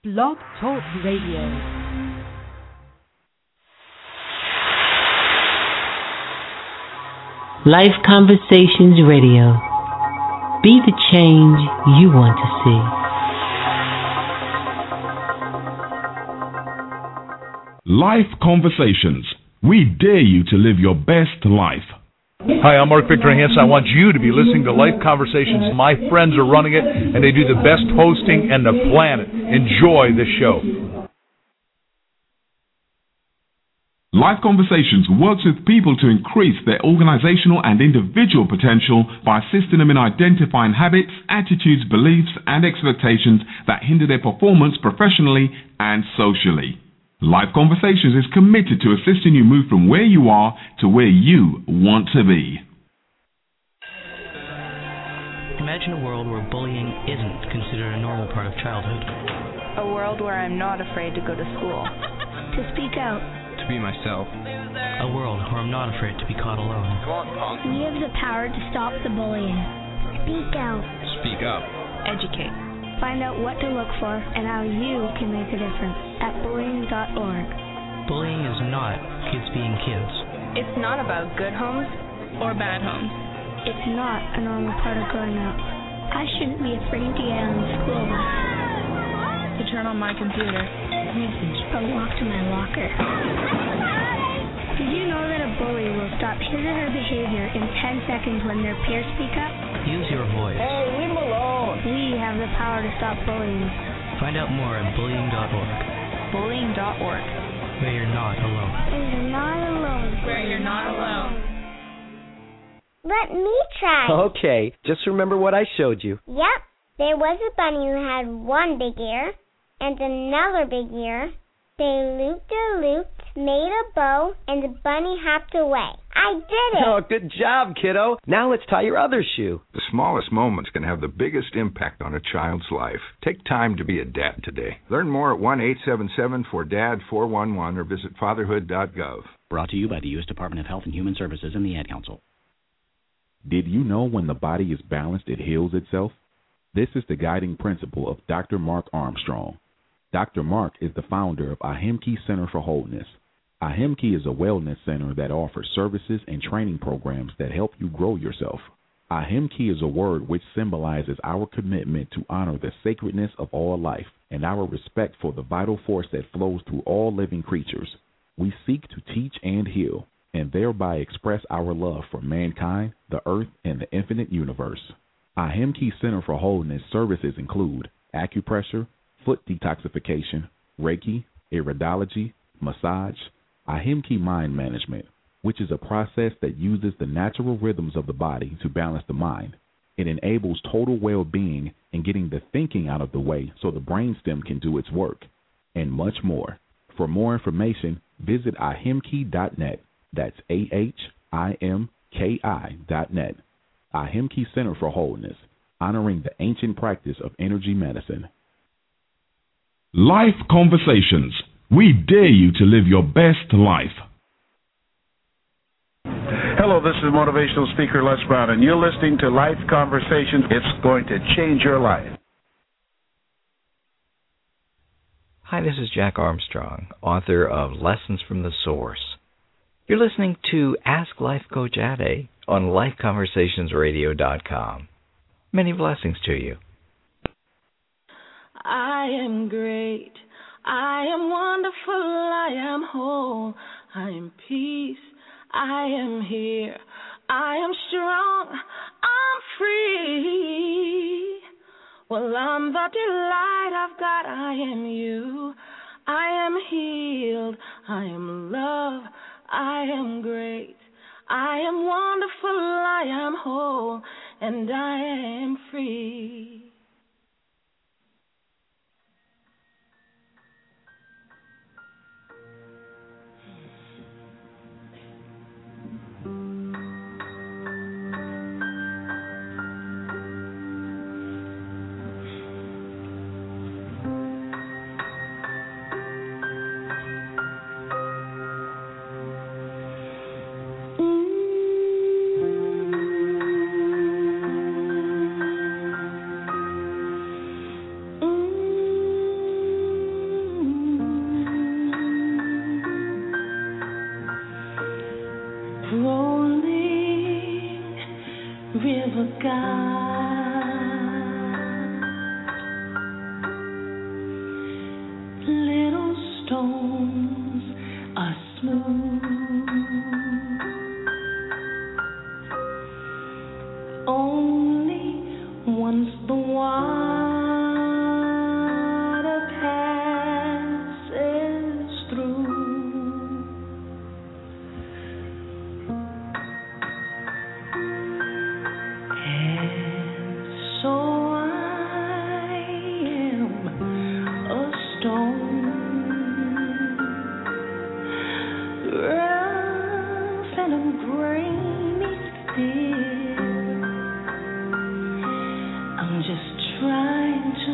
Blog Talk Radio. Life Conversations Radio. Be the change you want to see. Life Conversations. We dare you to live your best life. Hi, I'm Mark Victor Hansen. I want you to be listening to Life Conversations. My friends are running it, and they do the best hosting on the planet. Enjoy this show. Life Conversations works with people to increase their organizational and individual potential by assisting them in identifying habits, attitudes, beliefs, and expectations that hinder their performance professionally and socially. Life Conversations is committed to assisting you move from where you are to where you want to be. Imagine a world where bullying isn't considered a normal part of childhood. A world where I'm not afraid to go to school. To speak out. To be myself. A world where I'm not afraid to be caught alone. Come on, punk. We have the power to stop the bullying. Speak out. Speak up. Educate. Find out what to look for and how you can make a difference at bullying.org. Bullying is not kids being kids. It's not about good homes or bad homes. It's not a normal part of growing up. I shouldn't be afraid to get on the school bus. To turn on my computer. Message or walk to my locker. Did you know that a bully will stop his or her behavior in 10 seconds when their peers speak up? Use your voice. Hey, leave them alone. We have the power to stop bullying. Find out more at bullying.org. Bullying.org. Where you're not alone. Where you're not alone. Where you're not alone. Let me try. Okay, just remember what I showed you. Yep. There was a bunny who had one big ear and another big ear. They looped-a-looped, made a bow, and the bunny hopped away. I did it! Oh, good job, kiddo. Now let's tie your other shoe. The smallest moments can have the biggest impact on a child's life. Take time to be a dad today. Learn more at 1-877-4DAD-411 or visit fatherhood.gov. Brought to you by the U.S. Department of Health and Human Services and the Ad Council. Did you know when the body is balanced, it heals itself? This is the guiding principle of Dr. Mark Armstrong. Dr. Mark is the founder of Ahimki Center for Wholeness. Ahimki is a wellness center that offers services and training programs that help you grow yourself. Ahimki is a word which symbolizes our commitment to honor the sacredness of all life and our respect for the vital force that flows through all living creatures. We seek to teach and heal, and thereby express our love for mankind, the earth, and the infinite universe. Ahimki Center for Wholeness services include acupressure, foot detoxification, Reiki, iridology, massage, Ahimki mind management, which is a process that uses the natural rhythms of the body to balance the mind. It enables total well-being and getting the thinking out of the way so the brainstem can do its work, and much more. For more information, visit ahimki.net. That's AHIMKI.net. Ahimki Center for Wholeness, honoring the ancient practice of energy medicine. Life Conversations. We dare you to live your best life. Hello, this is motivational speaker Les Brown, and you're listening to Life Conversations. It's going to change your life. Hi, this is Jack Armstrong, author of Lessons from the Source. You're listening to Ask Life Coach Ade on LifeConversationsRadio.com. Many blessings to you. I am great. I am wonderful. I am whole. I am peace. I am here. I am strong. I'm free. Well, I'm the delight of God. I am you. I am healed. I am love. I am great. I am wonderful. I am whole. And I am free. river God. Little stones are smooth. Only once the water passes through. And so I am a stone, rough and I'm grainy still. I'm just trying to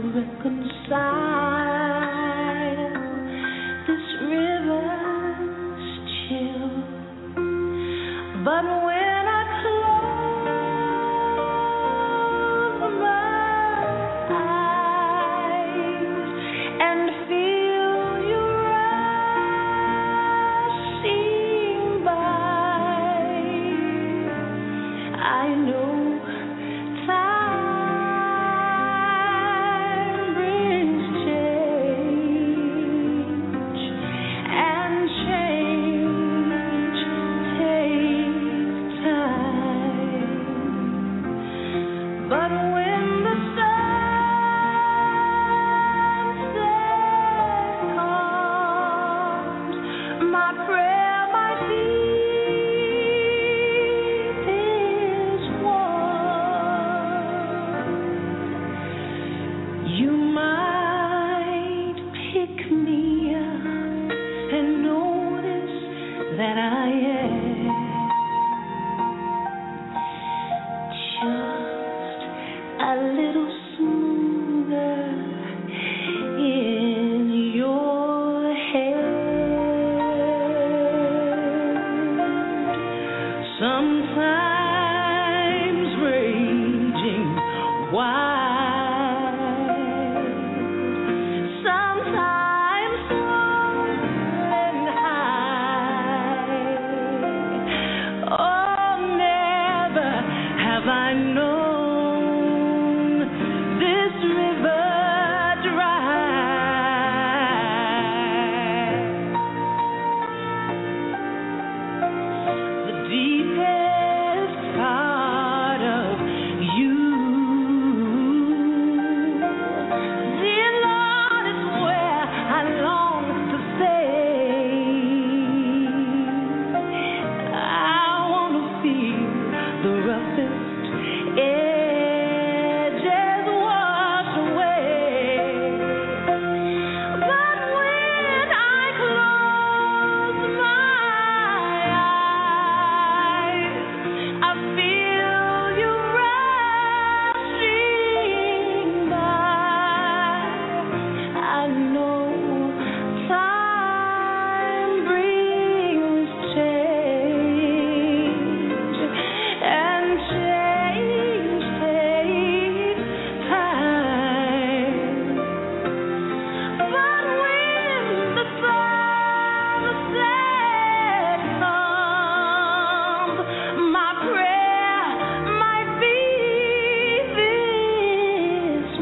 reconcile this river's chill. But when I close my eyes and feel you rushing by, I know time brings change, and change takes time. But when the sunset comes, my prayer, my deep is one. You might pick me up and notice that I am just a little smoother in your hand. Sometimes raging wild, sometimes soaring high. Oh, never have I known this river dry. The deepest part of you, dear Lord, is where I long to stay. I want to feel the roughest edges wash away. But when I close my eyes, I feel you rushing by. I know time brings change, and change takes time. But when the sunset comes, my prayer might be this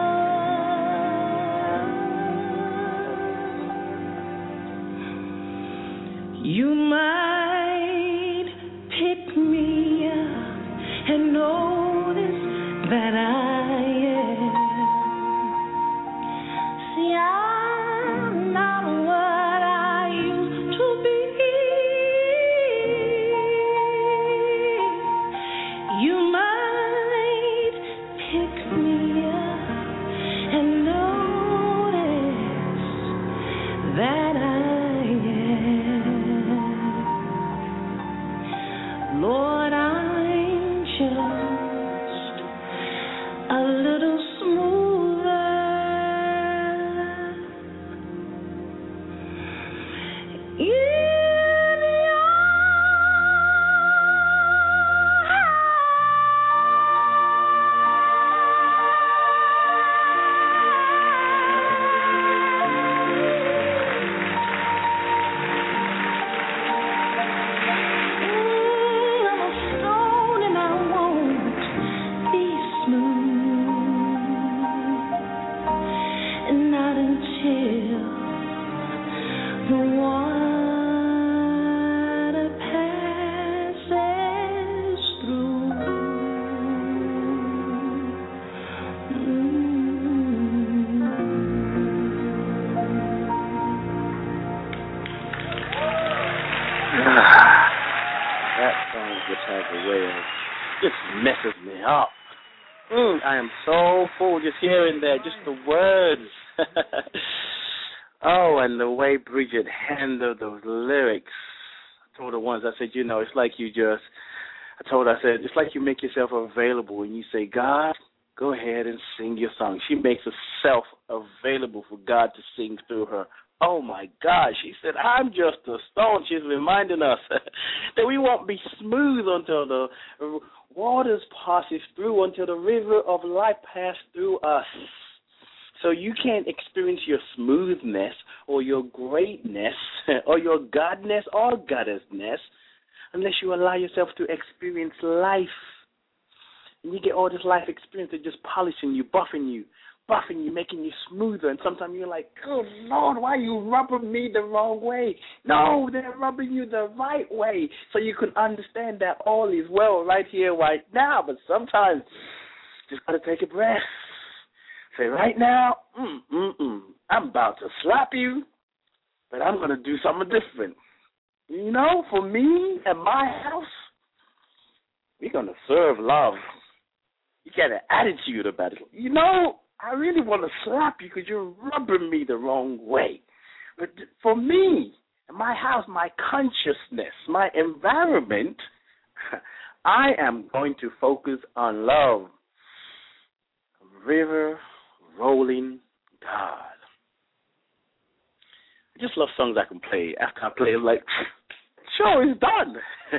one. You might pick me up and notice that I am. See, I'm not what I used to be. You might pick me up and notice that I am. until the water passes through. That song just has a way of just messes me up. I am so full just hearing that, just the words. Oh, and the way Bridget handled those lyrics. I told her once, I said, it's like I said, it's like you make yourself available and you say, God, go ahead and sing your song. She makes herself available for God to sing through her. Oh, my God. She said, I'm just a stone. She's reminding us that we won't be smooth until the waters passes through, until the river of life passes through us. So you can't experience your smoothness or your greatness or your godness or goddessness unless you allow yourself to experience life. And you get all this life experience that just polishing you, buffing you, making you smoother. And sometimes you're like, oh, Lord, why are you rubbing me the wrong way? No, they're rubbing you the right way so you can understand that all is well right here, right now. But sometimes just got to take a breath. Say, right now, I'm about to slap you, but I'm going to do something different. For me and my house, we're going to serve love. You got an attitude about it. I really want to slap you because you're rubbing me the wrong way. But for me and my house, my consciousness, my environment, I am going to focus on love. River, rolling, God. I just love songs I can play. After I play, I'm like, show is done.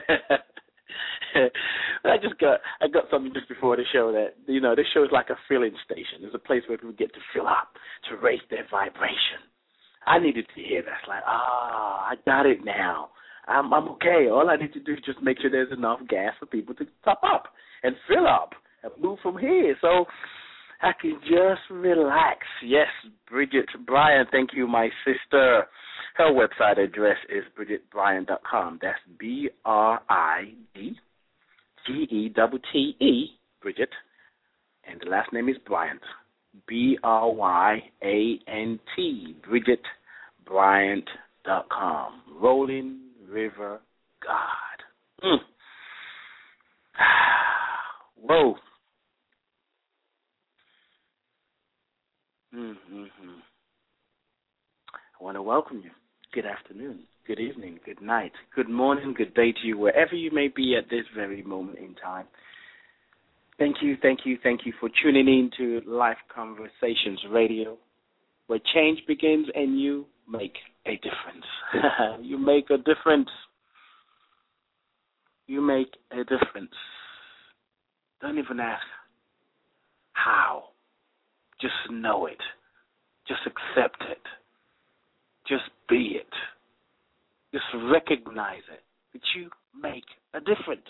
I got something just before the show that, this show is like a filling station. It's a place where people get to fill up, to raise their vibration. I needed to hear that. It's like, I got it now. I'm okay. All I need to do is just make sure there's enough gas for people to top up and fill up and move from here. So I can just relax. Yes, Bridget Bryan, thank you, my sister. Her website address is BridgetBryan.com. That's BRIDGETTE, Bridget, and the last name is Bryant, BRYANT, BridgetBryant.com. Rolling River God. Whoa. I want to welcome you. Good afternoon, good evening, good night, good morning, good day to you, wherever you may be at this very moment in time. Thank you for tuning in to Life Conversations Radio, where change begins and you make a difference. You make a difference. You make a difference. Don't even ask how. Just know it. Just accept it. Just be it. Just recognize it. That you make a difference.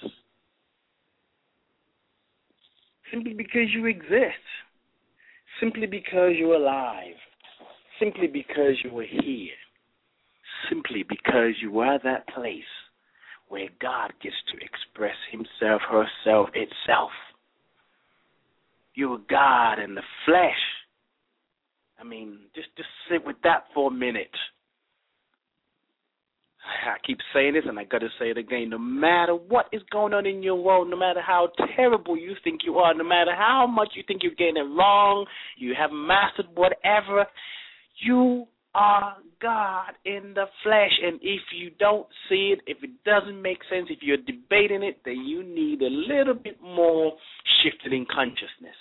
Simply because you exist. Simply because you're alive. Simply because you are here. Simply because you are that place where God gets to express himself, herself, itself. You're God in the flesh. I mean, just sit with that for a minute. I keep saying this, and I got to say it again. No matter what is going on in your world, no matter how terrible you think you are, no matter how much you think you're getting it wrong, you haven't mastered whatever, you are God in the flesh. And if you don't see it, if it doesn't make sense, if you're debating it, then you need a little bit more shifting in consciousness.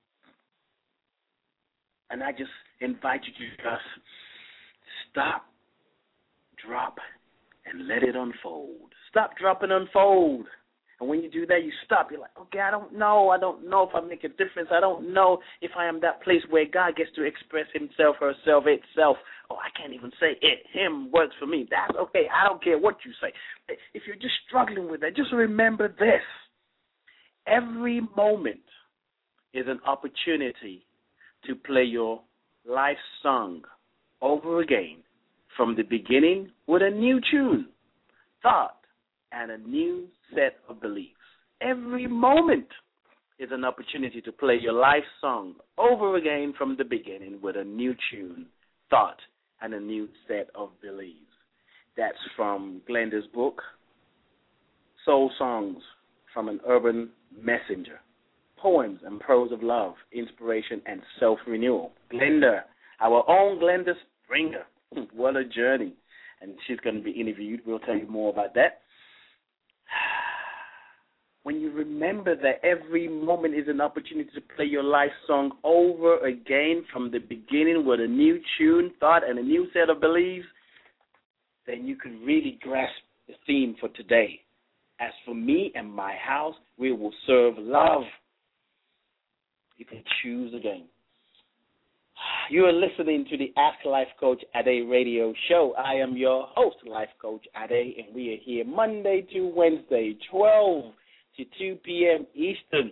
And I just invite you to just stop, drop, and let it unfold. Stop, drop, and unfold. And when you do that, you stop. You're like, okay, I don't know if I make a difference. I don't know if I am that place where God gets to express himself, herself, itself. Oh, I can't even say it. Him works for me. That's okay. I don't care what you say. If you're just struggling with that, just remember this. Every moment is an opportunity to play your life song over again from the beginning with a new tune, thought, and a new set of beliefs. Every moment is an opportunity to play your life song over again from the beginning with a new tune, thought, and a new set of beliefs. That's from Glenda's book, Soul Songs from an Urban Messenger, Poems and Prose of Love, Inspiration, and Self-Renewal. Glenda, our own Glenda Springer. What a journey. And she's going to be interviewed. We'll tell you more about that. When you remember that every moment is an opportunity to play your life song over again from the beginning with a new tune, thought, and a new set of beliefs, then you can really grasp the theme for today. As for me and my house, we will serve love. You can choose again. You are listening to the Ask Life Coach Ade radio show. I am your host, Life Coach Ade, and we are here Monday to Wednesday, 12 to 2 p.m. Eastern.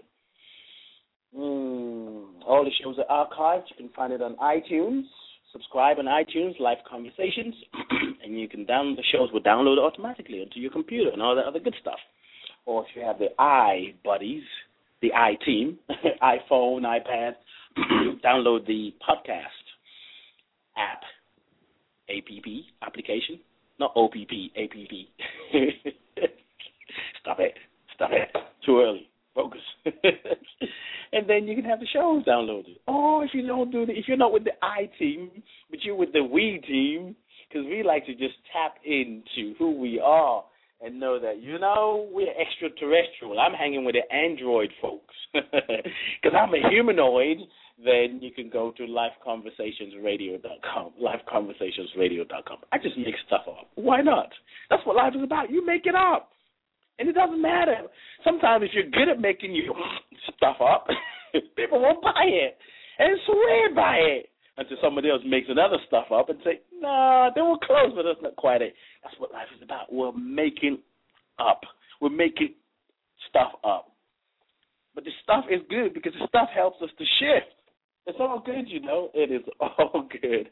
All the shows are archived. You can find it on iTunes. Subscribe on iTunes, Life Conversations, and you can download the shows. Will download automatically onto your computer and all that other good stuff. Or if you have the iBuddies, the iTeam, iPhone, iPad, download the podcast app, application, not OPP, app. Stop it. Too early. Focus. And then you can have the shows downloaded. Or if you don't do if you're not with the I team, but you're with the we team, because we like to just tap into who we are and know that, we're extraterrestrial. I'm hanging with the android folks. Because I'm a humanoid, then you can go to lifeconversationsradio.com, lifeconversationsradio.com. I just make stuff up. Why not? That's what life is about. You make it up. And it doesn't matter. Sometimes if you're good at making your stuff up, people won't buy it and swear by it until somebody else makes another stuff up and say, nah, they were close, but that's not quite it. That's what life is about. We're making up. We're making stuff up. But the stuff is good because the stuff helps us to shift. It's all good, It is all good.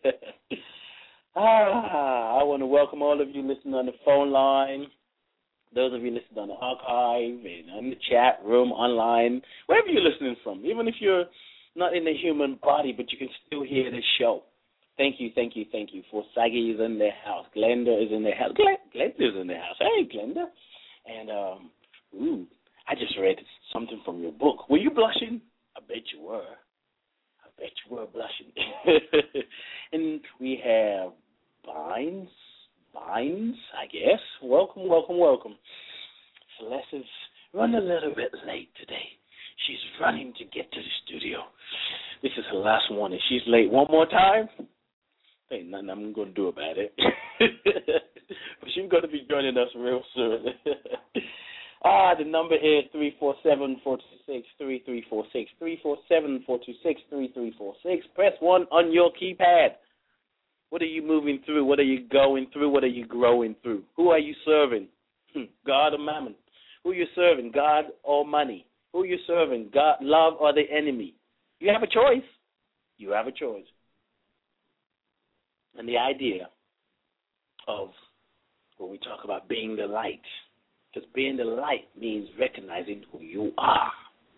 I want to welcome all of you listening on the phone line. Those of you listening on the archive and on the chat room, online, wherever you're listening from, even if you're not in the human body, but you can still hear the show. Thank you. For Saggy is in their house. Glenda is in their house. Glenda's in their house. Hey, Glenda. And, I just read something from your book. Were you blushing? I bet you were. Blushing. And we have Vines, I guess. Welcome. Celeste is running a little bit late today. She's running to get to the studio. This is her last one. If she's late one more time, ain't nothing I'm going to do about it. But she's going to be joining us real soon. The number is 347-426-3346. 347-426-3346. Press 1 on your keypad. What are you moving through? What are you going through? What are you growing through? Who are you serving? God or mammon? Who are you serving? God or money? Who are you serving? God, love, or the enemy? You have a choice. And the idea of when we talk about being the light, because being the light means recognizing who you are.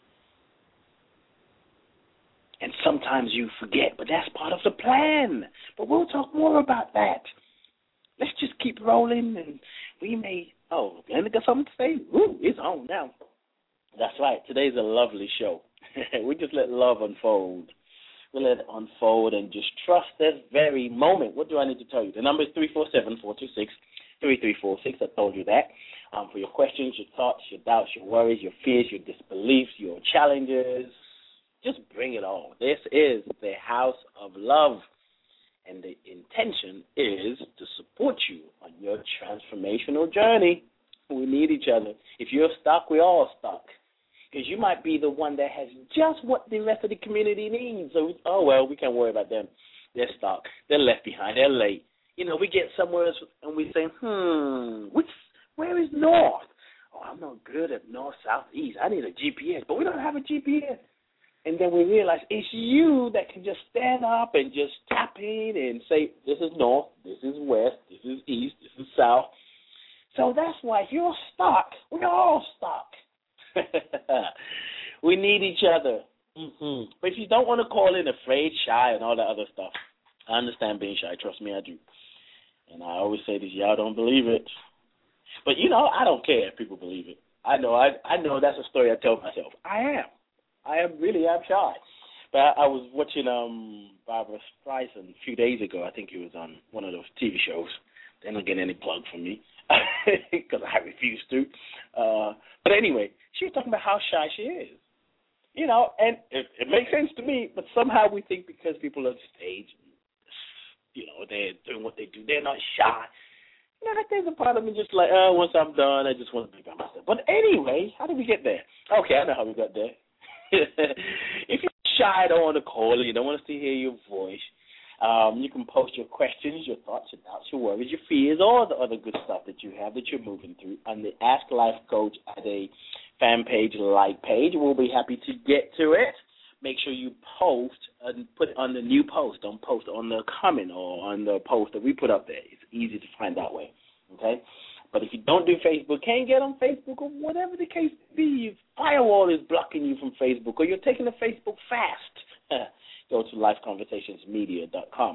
And sometimes you forget, but that's part of the plan. But we'll talk more about that. Let's just keep rolling, and we may... Oh, Glenda got something to say? Ooh, it's on now. That's right. Today's a lovely show. We just let love unfold. We let it unfold and just trust that very moment. What do I need to tell you? The number is 347-426-3346. I told you that. For your questions, your thoughts, your doubts, your worries, your fears, your disbeliefs, your challenges, just bring it all. This is the House of Love, and the intention is to support you on your transformational journey. We need each other. If you're stuck, we're all stuck, because you might be the one that has just what the rest of the community needs. So, we can't worry about them. They're stuck. They're left behind. They're late. We get somewhere else and we say, where is north? Oh, I'm not good at north, south, east. I need a GPS, but we don't have a GPS. And then we realize it's you that can just stand up and just tap in and say, this is north, this is west, this is east, this is south. So that's why if you're stuck, we're all stuck. We need each other. Mm-hmm. But if you don't want to call in afraid, shy, and all that other stuff, I understand being shy. Trust me, I do. And I always say this, y'all don't believe it. But, I don't care if people believe it. I know that's a story I tell myself. I am really shy. But I was watching Barbara Streisand a few days ago. I think it was on one of those TV shows. They're not getting any plug from me because I refuse to. But anyway, she was talking about how shy she is. And it makes sense to me, but somehow we think because people are on stage, they're doing what they do, they're not shy. There's a part of me just like, once I'm done, I just want to be by myself. But anyway, how did we get there? Okay, I know how we got there. If you're shy, don't want to call, you don't want us to hear your voice, you can post your questions, your thoughts, your doubts, your worries, your fears, all the other good stuff that you have that you're moving through on the Ask Life Coach at a fan page, like page. We'll be happy to get to it. Make sure you post and put it on the new post. Don't post on the comment or on the post that we put up there. It's easy to find that way, okay? But if you don't do Facebook, can't get on Facebook, or whatever the case may be, your firewall is blocking you from Facebook, or you're taking the Facebook fast, go to lifeconversationsmedia.com.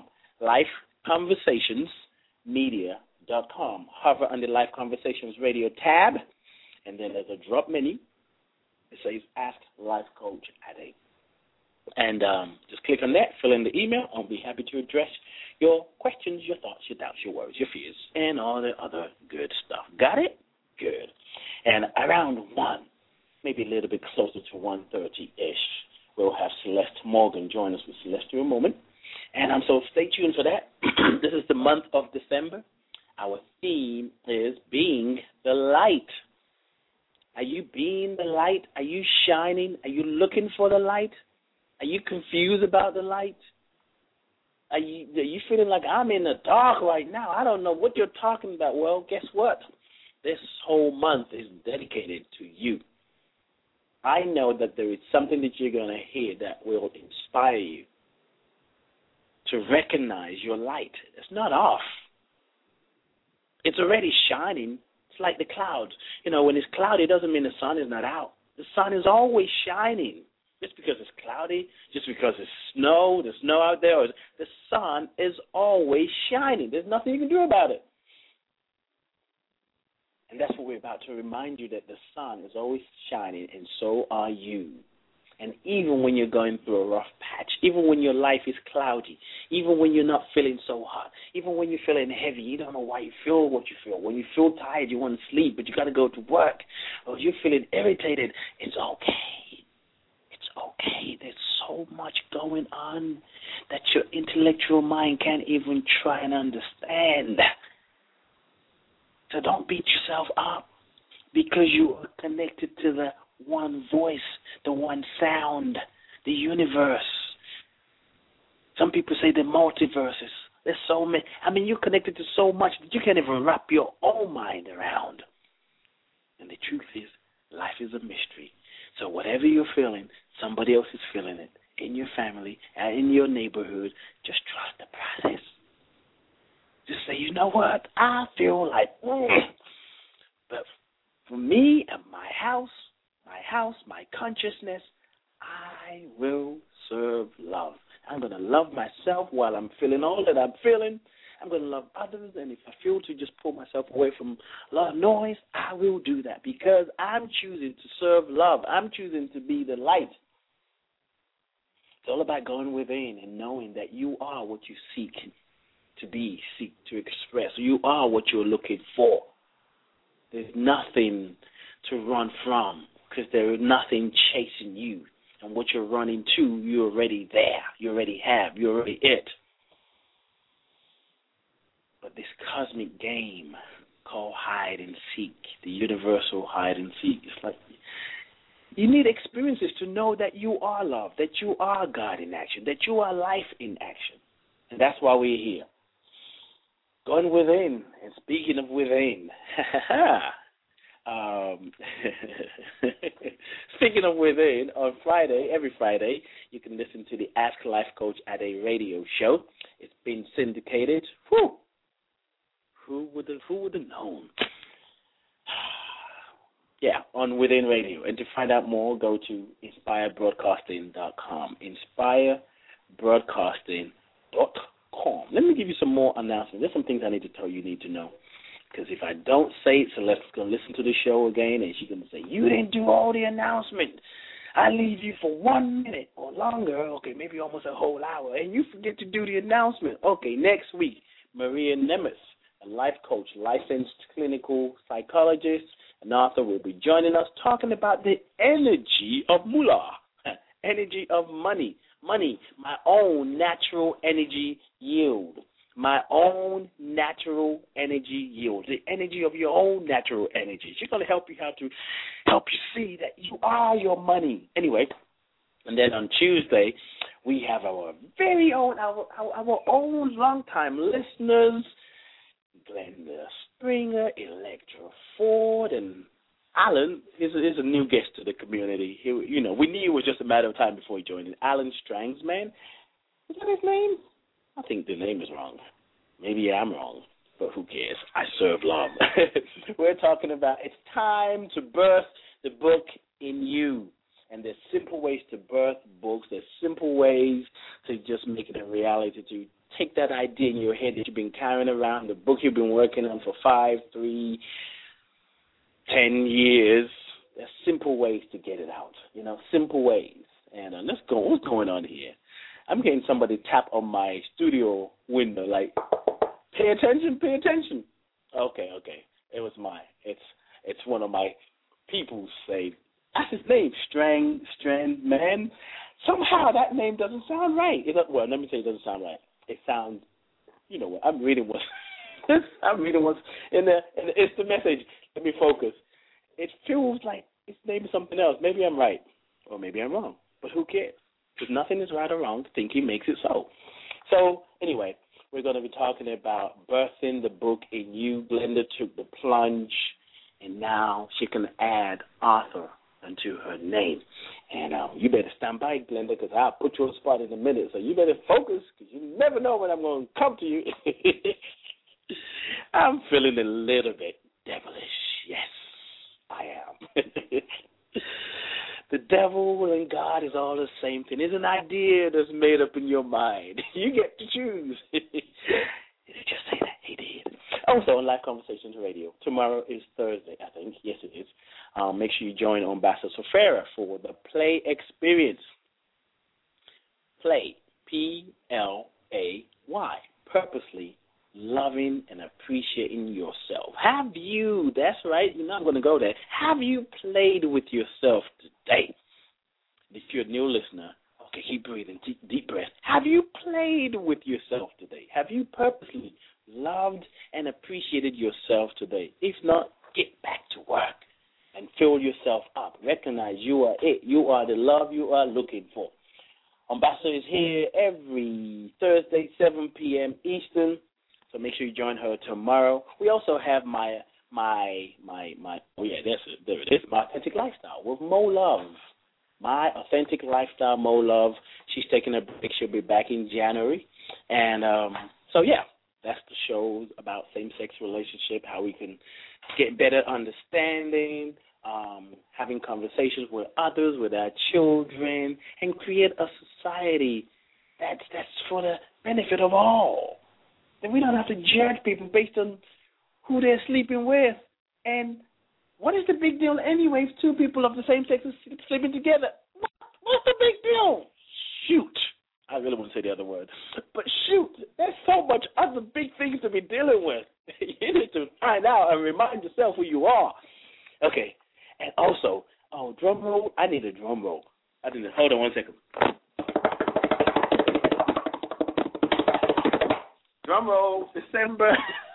Lifeconversationsmedia.com. Hover on the Life Conversations Radio tab, and then there's a drop menu. It says Ask Life Coach at a. And just click on that, fill in the email. I'll be happy to address your questions, your thoughts, your doubts, your worries, your fears, and all the other good stuff. Got it? Good. And around 1, maybe a little bit closer to 1:30-ish, we'll have Celeste Morgan join us with Celeste in a moment. And so stay tuned for that. This is the month of December. Our theme is being the light. Are you being the light? Are you shining? Are you looking for the light? Are you confused about the light? Are you feeling like I'm in the dark right now? I don't know what you're talking about. Well, guess what? This whole month is dedicated to you. I know that there is something that you're going to hear that will inspire you to recognize your light. It's not off. It's already shining. It's like the clouds. When it's cloudy, it doesn't mean the sun is not out. The sun is always shining. Just because it's cloudy, just because it's there's snow out there, the sun is always shining. There's nothing you can do about it. And that's what we're about to remind you, that the sun is always shining, and so are you. And even when you're going through a rough patch, even when your life is cloudy, even when you're not feeling so hot, even when you're feeling heavy, you don't know why you feel what you feel. When you feel tired, you want to sleep, but you got to go to work, or you're feeling irritated, it's okay. Okay, there's so much going on that your intellectual mind can't even try and understand. So don't beat yourself up because you are connected to the one voice, the one sound, the universe. Some people say the multiverses. There's so many. You're connected to so much that you can't even wrap your own mind around. And the truth is, life is a mystery. So whatever you're feeling, somebody else is feeling it in your family, in your neighborhood. Just trust the process. Just say, you know what? I feel like, but for me and my house, my consciousness, I will serve love. I'm going to love myself while I'm feeling all that I'm feeling. I'm going to love others, and if I feel to just pull myself away from a lot of noise, I will do that because I'm choosing to serve love. I'm choosing to be the light. It's all about going within and knowing that you are what you seek to be, seek to express. You are what you're looking for. There's nothing to run from because there is nothing chasing you. And what you're running to, you're already there. You already have. You're already it. But this cosmic game called hide and seek, the universal hide and seek, it's like you need experiences to know that you are love, that you are God in action, that you are life in action. And that's why we're here. Going within, and speaking of within, Speaking of within, on Friday, every Friday, you can listen to the Ask Life Coach at a radio show. It's been syndicated. Whew. Who would have known? Yeah, on Within Radio. And to find out more, go to inspirebroadcasting.com. Inspirebroadcasting.com. Let me give you some more announcements. There's some things I need to tell you need to know. Because if I don't say it, Celeste's going to listen to the show again, and she's going to say, you didn't do all the announcement. I leave you for 1 minute or longer, okay, maybe almost a whole hour, and you forget to do the announcement. Okay, next week, Maria Nemes, a life coach, licensed clinical psychologist, and author, will be joining us talking about the energy of moolah, energy of money, my own natural energy yield. My own natural energy yield, the energy of your own natural energy. She's going to help you see that you are your money. Anyway, and then on Tuesday, we have our very own, our own longtime listeners, Glenda Springer, Electra Ford, and Alan is a new guest to the community. We knew it was just a matter of time before he joined. Alan Strangsman, is that his name? I think the name is wrong. Maybe I'm wrong, but who cares? I serve love. We're talking about it's time to birth the book in you. And there's simple ways to birth books. There's simple ways to just make it a reality, to take that idea in your head that you've been carrying around, the book you've been working on for 5, 3, 10 years. There's simple ways to get it out, simple ways. And let's go. What's going on here? I'm getting somebody tap on my studio window, like, pay attention. Okay. It was it's one of my people say, that's his name, Strandman. Somehow that name doesn't sound right. Let me say it doesn't sound right. It sounds, what, I'm reading what's in the instant message. Let me focus. It feels like his name is something else. Maybe I'm right, or maybe I'm wrong, but who cares? Because nothing is right or wrong. Thinking makes it so. So, anyway, we're going to be talking about birthing the book in you. Glenda took the plunge, and now she can add author unto her name. And you better stand by, Glenda, because I'll put you on the spot in a minute. So you better focus, because you never know when I'm going to come to you. I'm feeling a little bit devilish. Yes, I am. The devil and God is all the same thing. It's an idea that's made up in your mind. You get to choose. Did he just say that? He did. Also on Live Conversations Radio. Tomorrow is Thursday, I think. Yes, it is. Make sure you join Ambassador Sofera for the Play Experience. Play, P-L-A-Y, purposely loving and appreciating yourself. Have you, that's right, you're not going to go there. Have you played with yourself today? If you're a new listener, okay, keep breathing, deep breath. Have you played with yourself today? Have you purposely loved and appreciated yourself today? If not, get back to work and fill yourself up. Recognize you are it. You are the love you are looking for. Ambassador is here every Thursday, 7 p.m. Eastern. So make sure you join her tomorrow. We also have my there it is, My Authentic Lifestyle with Mo Love. My Authentic Lifestyle, Mo Love. She's taking a break. She'll be back in January. And that's the show about same-sex relationship, how we can get better understanding, having conversations with others, with our children, and create a society that's for the benefit of all. Then we don't have to judge people based on who they're sleeping with. And what is the big deal anyway if two people of the same sex are sleeping together? What's the big deal? Shoot. I really want to say the other word. But shoot, there's so much other big things to be dealing with. You need to find out and remind yourself who you are. Okay. And also, drum roll. I need a drum roll. Hold on one second. Drum roll, December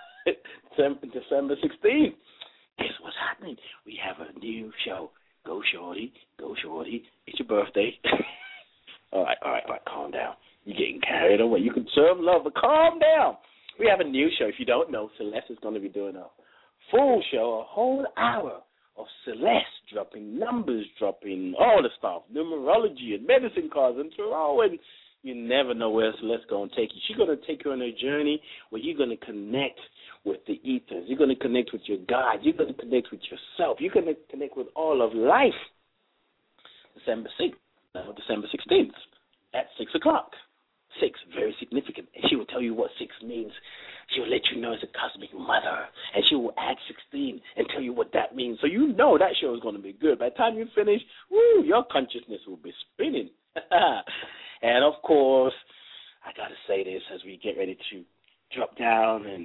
16th. Guess what's happening? We have a new show. Go Shorty, go Shorty. It's your birthday. All right, calm down. You're getting carried away. You can serve love, but calm down. We have a new show. If you don't know, Celeste is going to be doing a full show, a whole hour of Celeste, dropping numbers, dropping all the stuff, numerology and medicine cards and tarot, and you never know where Celeste's going to take you. She's going to take you on a journey where you're going to connect with the ethers. You're going to connect with your God. You're going to connect with yourself. You're going to connect with all of life. December 16th at 6 o'clock. 6, very significant. And she will tell you what 6 means. She will let you know it's a cosmic mother. And she will add 16 and tell you what that means. So you know that show is going to be good. By the time you finish, your consciousness will be spinning. And, of course, I got to say this as we get ready to drop down. And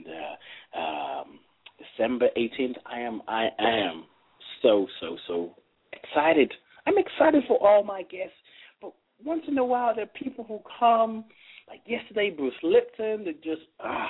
December 18th, I am so excited. I'm excited for all my guests. But once in a while, there are people who come, like yesterday, Bruce Lipton, that just,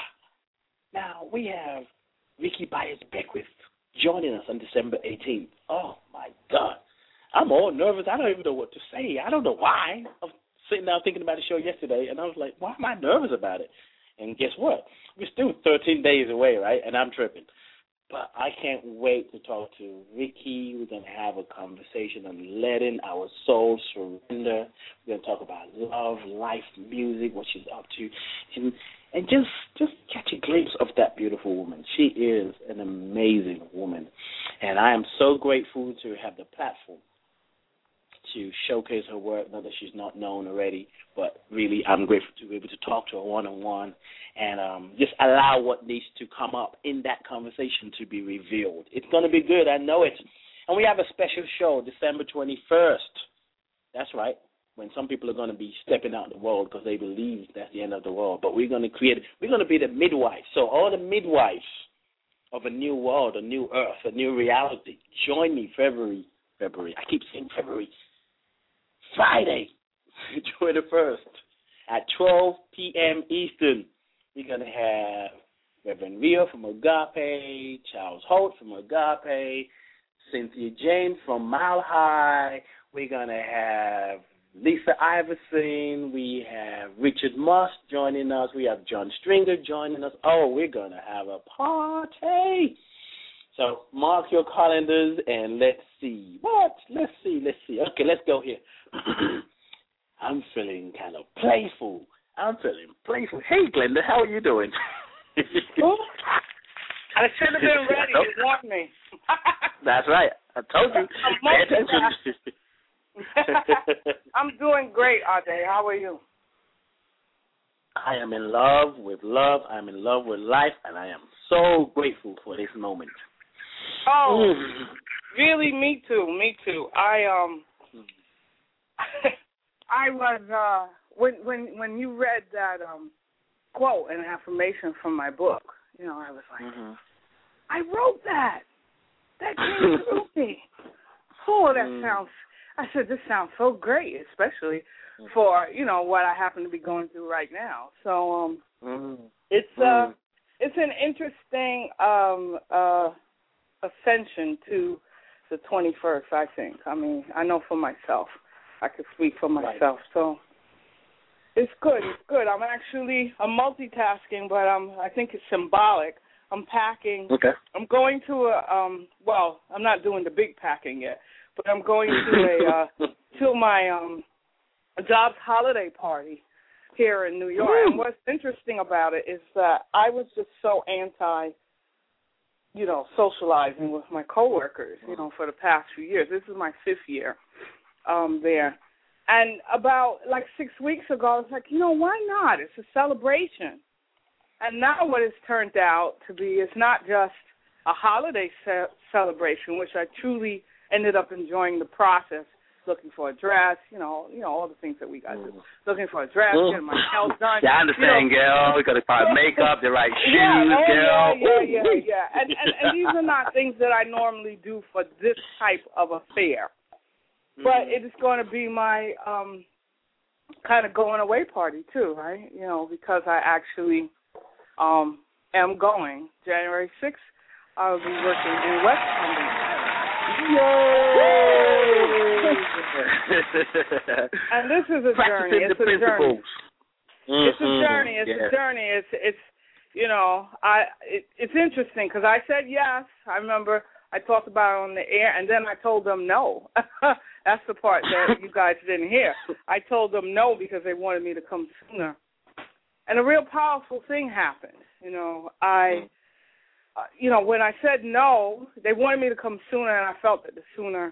Now, we have Ricky Byers-Beckwith joining us on December 18th. Oh, my God. I'm all nervous. I don't even know what to say. I don't know why. I was sitting down thinking about the show yesterday, and I was like, why am I nervous about it? And guess what? We're still 13 days away, right? And I'm tripping. But I can't wait to talk to Ricky. We're going to have a conversation on letting our souls surrender. We're going to talk about love, life, music, what she's up to, and just catch a glimpse of that beautiful woman. She is an amazing woman. And I am so grateful to have the platform to showcase her work, not that she's not known already, but really I'm grateful to be able to talk to her one-on-one and just allow what needs to come up in that conversation to be revealed. It's going to be good, I know it. And we have a special show, December 21st. That's right, when some people are going to be stepping out in the world because they believe that's the end of the world. But we're going to be the midwives. So all the midwives of a new world, a new earth, a new reality, join me February. I keep saying February. Friday, 21st, at 12 p.m. Eastern, we're going to have Reverend Rio from Agape, Charles Holt from Agape, Cynthia Jane from Mile High. We're going to have Lisa Iverson. We have Richard Moss joining us. We have John Stringer joining us. Oh, we're going to have a party. So mark your calendars and let's see. Let's see. Okay, let's go here. I'm feeling kind of playful. Hey, Glenda, how are you doing? I should have been ready. You warned me. That's right. I told you. Pay attention. I'm doing great, Ade. How are you? I am in love with love. I'm in love with life, and I am so grateful for this moment. Oh, really? Me too. I was when you read that quote and affirmation from my book, I was like, I wrote that. That came through me. Oh, that sounds. I said, this sounds so great, especially for what I happen to be going through right now. So it's an interesting ascension to the 21st, I think. I mean, I know for myself. I could speak for myself. Right. So it's good. I'm multitasking, but I think it's symbolic. I'm packing. Okay. I'm going to I'm not doing the big packing yet, but I'm going to my job's holiday party here in New York. And what's interesting about it is that I was just so anti socializing with my coworkers, for the past few years. This is my 5th year there. And about 6 weeks ago, I was like, why not? It's a celebration. And now what it's turned out to be is not just a holiday celebration, which I truly ended up enjoying the process, looking for a dress, all the things that we got to do. Looking for a dress, getting my nails done. Yeah, I understand, girl. We got to find makeup, the right shoes, girl. Yeah. And these are not things that I normally do for this type of affair. But it is going to be my kind of going away party too, right? Because I actually am going January 6th. I'll be working in West London. Yay! And this is a journey. It's a journey. It's a journey. It's a journey. It's interesting because I said yes. I remember I talked about it on the air, and then I told them no. That's the part that you guys didn't hear. I told them no because they wanted me to come sooner. And a real powerful thing happened. When I said no, they wanted me to come sooner, and I felt that the sooner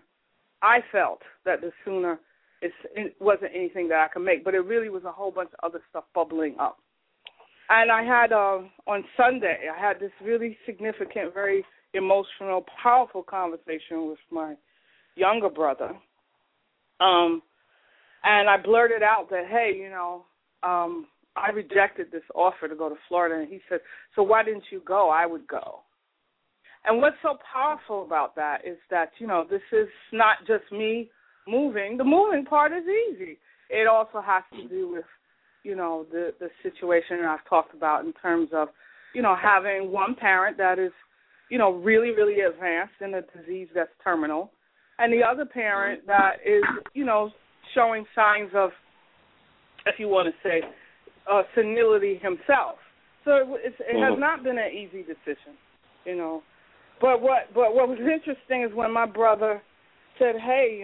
it wasn't anything that I could make, but it really was a whole bunch of other stuff bubbling up. And I had, on Sunday, I had this really significant, very emotional, powerful conversation with my younger brother. And I blurted out that, hey, I rejected this offer to go to Florida. And he said, so why didn't you go? I would go. And what's so powerful about that is that, this is not just me moving. The moving part is easy. It also has to do with, the situation that I've talked about in terms of, having one parent that is, really, really advanced in a disease that's terminal, and the other parent that is, showing signs of, if you want to say, senility himself. So it has not been an easy decision, But what was interesting is when my brother said, hey,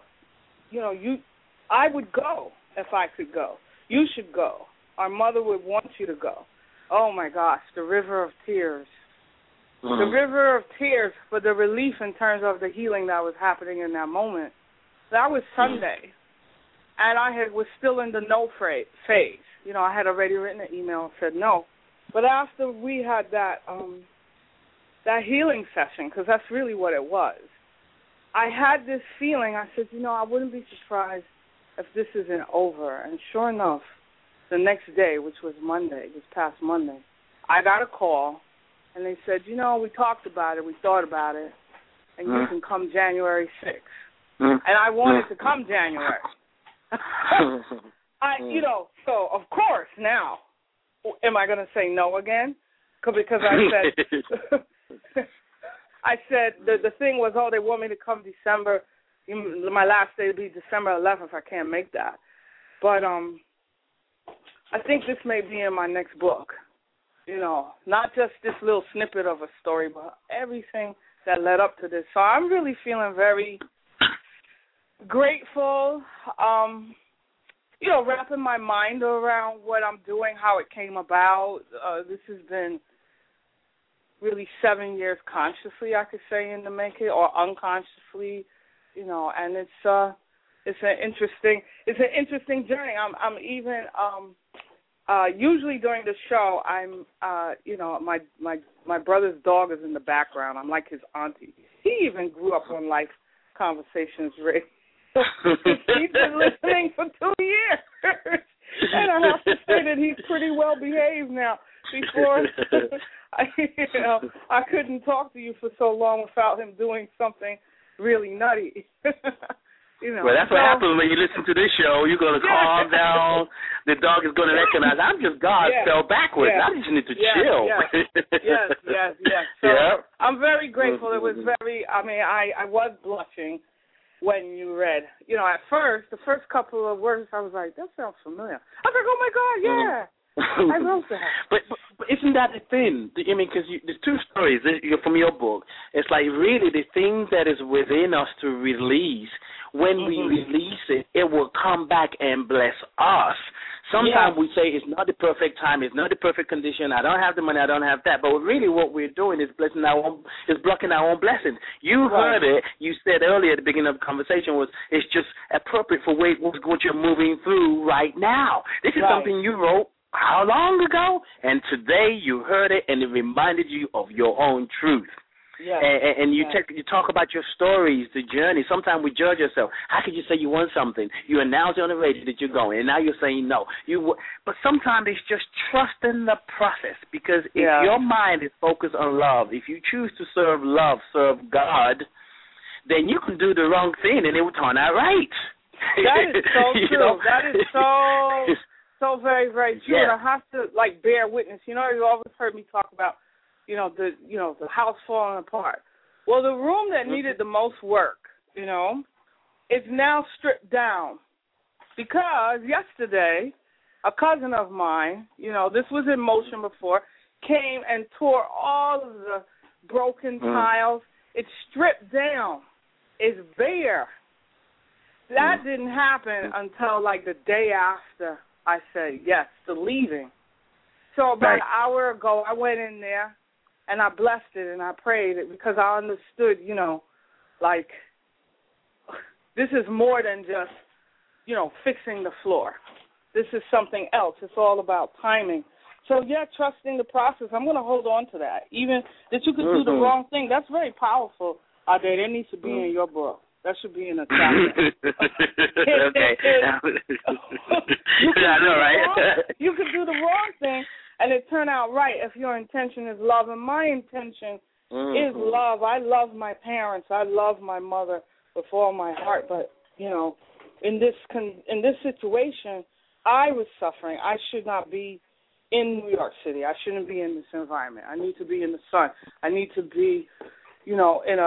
I would go if I could go. You should go. Our mother would want you to go. Oh, my gosh, the river of tears. Mm-hmm. The river of tears for the relief in terms of the healing that was happening in that moment. That was Sunday, and I was still in the no phase. I had already written an email and said no. But after we had that healing session, because that's really what it was, I had this feeling. I said, I wouldn't be surprised if this isn't over. And sure enough, the next day, which was Monday, this past Monday, I got a call, and they said, we talked about it, we thought about it, and you can come January 6th. And I wanted to come January. So of course now, am I going to say no again? Because I said, the thing was, they want me to come December. My last day would be December 11th. I can't make that. But I think this may be in my next book. Not just this little snippet of a story, but everything that led up to this. So I'm really feeling very grateful, wrapping my mind around what I'm doing, how it came about. This has been really 7 years consciously, I could say, in the making, or unconsciously, and it's an interesting journey. I'm even usually during the show, I'm my brother's dog is in the background. I'm like his auntie. He even grew up on Life Conversations Radio. He's been listening for 2 years, and I have to say that he's pretty well behaved now. Before, I couldn't talk to you for so long without him doing something really nutty. Well, that's what happens when you listen to this show. You're going to calm down. The dog is going to recognize, I'm just God fell backwards. I just need to chill. Yes. So I'm very grateful. It was I was blushing when you read. At first, the first couple of words, I was like, that sounds familiar. I was like, oh, my God, yeah. I wrote that. But isn't that the thing? Because there's two stories from your book. It's like really the thing that is within us to release. When we release it, it will come back and bless us. Sometimes we say it's not the perfect time, it's not the perfect condition, I don't have the money, I don't have that. But really what we're doing is blocking our own blessings. You heard it. You said earlier at the beginning of the conversation it's just appropriate for what you're moving through right now. This is something you wrote how long ago? And today you heard it and it reminded you of your own truth. Yes. And you talk about your stories, the journey. Sometimes we judge ourselves. How could you say you want something? You announce it on the radio that you're going, and now you're saying no. But sometimes it's just trusting the process, because if your mind is focused on love, if you choose to serve love, serve God, then you can do the wrong thing, and it will turn out right. That is so true. That is so very, very true. And I have to, bear witness. You always heard me talk about, the house falling apart. Well, the room that needed the most work, is now stripped down, because yesterday a cousin of mine, this was in motion before, came and tore all of the broken tiles It's stripped down. It's bare. That didn't happen until like the day after I said yes to leaving. So about an hour ago, I went in there and I blessed it and I prayed it because I understood, you know, like this is more than just, you know, fixing the floor. This is something else. It's all about timing. So, yeah, trusting the process. I'm going to hold on to that. Even that you could do the wrong thing. That's very powerful out there. That needs to be in your book. That should be in a chapter. Okay. I know, right? You could do the wrong thing, and it turn out right if your intention is love. And my intention is love. I love my parents. I love my mother with all my heart. But, you know, in this situation, I was suffering. I should not be in New York City. I shouldn't be in this environment. I need to be in the sun. I need to be, you know, in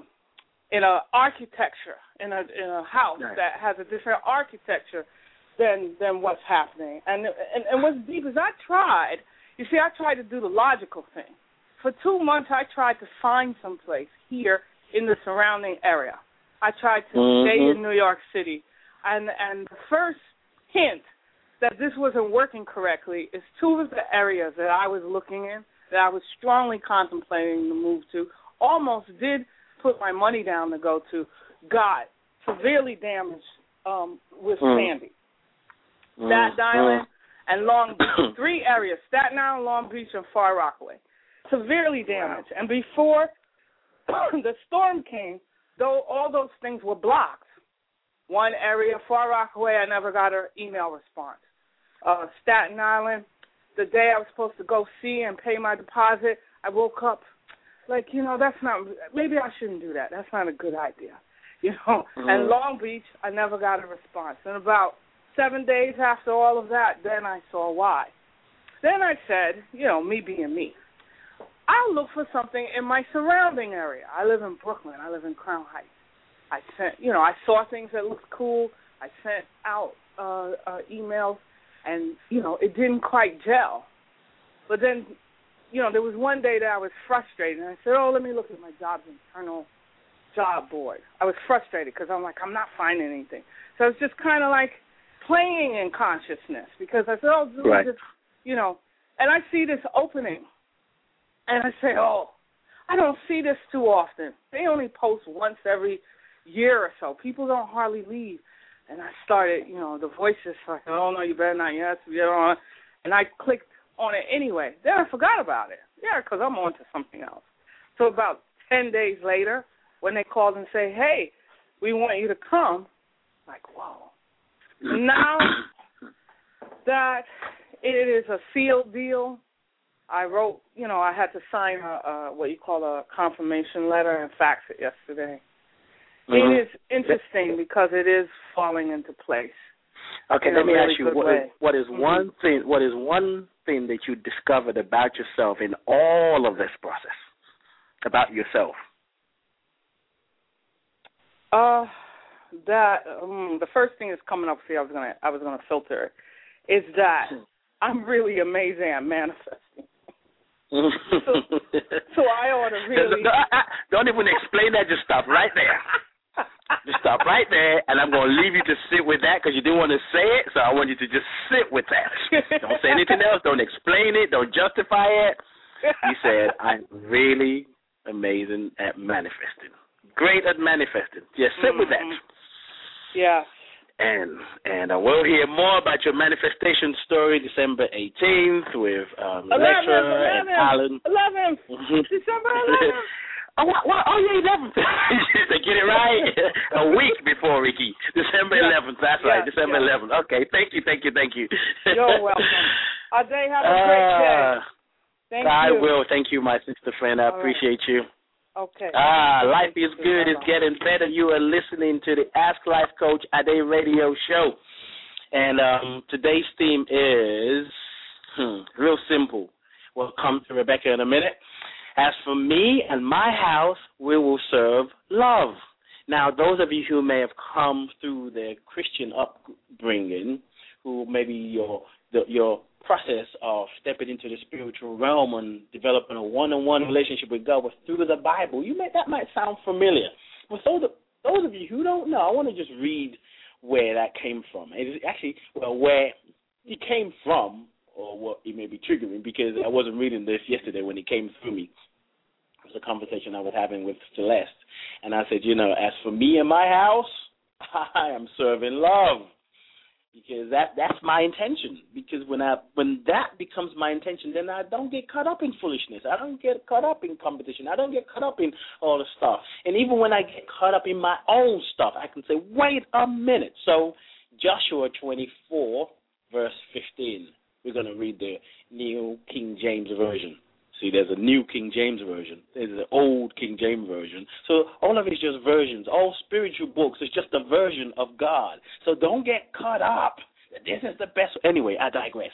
a architecture, in a house that has a different architecture than what's happening. And what's deep is I tried to do the logical thing. For 2 months, I tried to find some place here in the surrounding area. I tried to stay in New York City. And the first hint that this wasn't working correctly is 2 of the areas that I was looking in, that I was strongly contemplating to move to, almost did put my money down to go to, got severely damaged with Sandy. Staten Island and Long Beach, 3 areas, Staten Island, Long Beach, and Far Rockaway, severely damaged. And before the storm came, though all those things were blocked. One area, Far Rockaway, I never got an email response. Staten Island, the day I was supposed to go see and pay my deposit, I woke up like, you know, that's not, maybe I shouldn't do that. That's not a good idea, you know. And Long Beach, I never got a response. And about 7 days after all of that, then I saw why. Then I said, you know, me being me, I'll look for something in my surrounding area. I live in Brooklyn. I live in Crown Heights. I saw things that looked cool. I sent out emails, and, you know, it didn't quite gel. But then, you know, there was one day that I was frustrated, and I said, let me look at my job's internal job board. I was frustrated because I'm like, I'm not finding anything. So it's just kind of like playing in consciousness because I said, just, you know, and I see this opening, and I say, I don't see this too often. They only post once every year or so. People don't hardly leave. And I started, you know, the voices like, oh, no, you better not, yes, you know, and I clicked on it anyway. Then I forgot about it. Yeah, because I'm on to something else. So about 10 days later, when they called and say, hey, we want you to come, like, whoa. Now that it is a sealed deal, I wrote, you know, I had to sign what you call a confirmation letter and fax it yesterday. It is interesting because it is falling into place. Okay, let me ask you, what is one thing that you discovered about yourself in all of this process, about yourself? The first thing that's coming up, I was gonna filter it, is that I'm really amazing at manifesting. so I ought to really don't even explain that. Just stop right there. Just stop right there, and I'm going to leave you to sit with that because you didn't want to say it, so I want you to just sit with that. Don't say anything else. Don't explain it. Don't justify it. You said, I'm really amazing at manifesting. Great at manifesting. Just sit with that. Yeah. And we'll hear more about your manifestation story December 18th with Alexa and Alan. 11th. December 11th. Oh, yeah, 11th. To get it right, a week before, Ricky. December 11th. That's right, December 11th. Okay, thank you. You're welcome. Ade, have a great day. Thank you. I will. Thank you, my sister friend. I appreciate you. Okay. Life is good. It's getting better. You are listening to the Ask Life Coach Ade radio show. And today's theme is real simple. We'll come to Rebecca in a minute. As for me and my house, we will serve love. Now, those of you who may have come through the Christian upbringing, who maybe your process of stepping into the spiritual realm and developing a one-on-one relationship with God was through the Bible. That might sound familiar. But those of you who don't know, I want to just read where that came from. It's actually, where it came from, or what it may be triggering, because I wasn't reading this yesterday when it came through me. It was a conversation I was having with Celeste. And I said, as for me and my house, I am serving love. Because that's my intention. Because when that becomes my intention, then I don't get caught up in foolishness. I don't get caught up in competition. I don't get caught up in all the stuff. And even when I get caught up in my own stuff, I can say, wait a minute. So Joshua 24, verse 15. We're going to read the New King James Version. See, there's a New King James Version. There's an Old King James Version. So all of it's just versions. All spiritual books is just a version of God. So don't get caught up. This is the best. Anyway, I digress.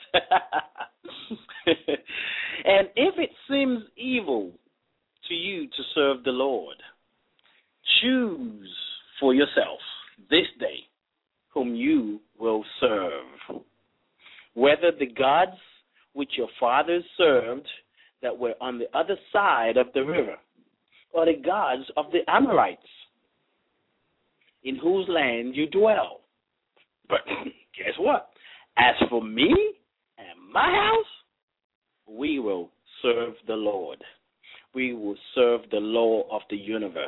And if it seems evil to you to serve the Lord, choose for yourself this day whom you will serve, whether the gods which your fathers served that were on the other side of the river, or the gods of the Amorites, in whose land you dwell. But guess what? As for me and my house, we will serve the Lord. We will serve the law of the universe.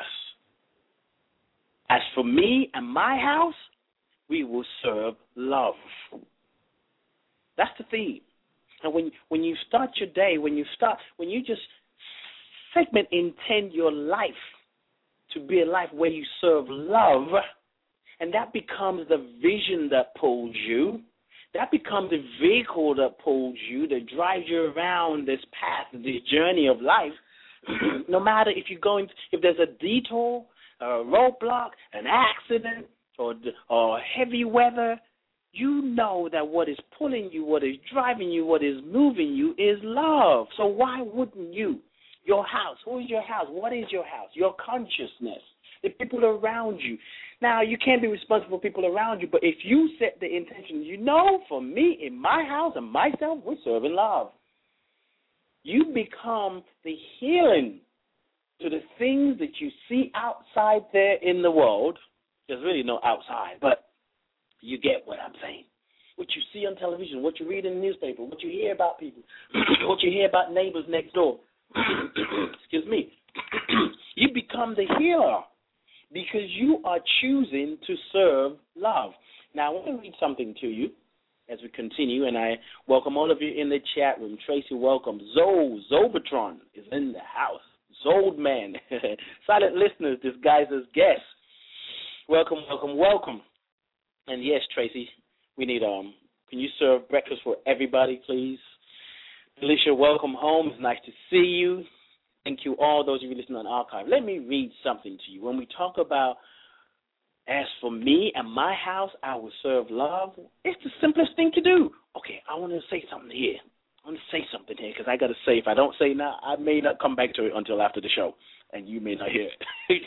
As for me and my house, we will serve love. That's the theme. And when you start your day, when you just intend your life to be a life where you serve love, and that becomes the vision that pulls you, that becomes the vehicle that pulls you, that drives you around this path, this journey of life, no matter if there's a detour, a roadblock, an accident, or heavy weather, you know that what is pulling you, what is driving you, what is moving you is love. So why wouldn't you? Your house. Who is your house? What is your house? Your consciousness. The people around you. Now, you can't be responsible for people around you, but if you set the intention, for me, in my house and myself, we're serving love. You become the healing to the things that you see outside there in the world. There's really no outside, but you get what I'm saying. What you see on television, what you read in the newspaper, what you hear about people, what you hear about neighbors next door. Excuse me. You become the healer because you are choosing to serve love. Now, I want to read something to you as we continue, and I welcome all of you in the chat room. Tracy, welcome. Zobatron is in the house. Zold man. Silent listeners disguised as guests. Welcome, welcome, welcome. And yes, Tracy, we need, can you serve breakfast for everybody, please? Alicia, welcome home. It's nice to see you. Thank you, all those of you listening on archive. Let me read something to you. When we talk about, as for me and my house, I will serve love, it's the simplest thing to do. Okay, I want to say something here. Because I got to say, if I don't say it now, I may not come back to it until after the show, and you may not hear it.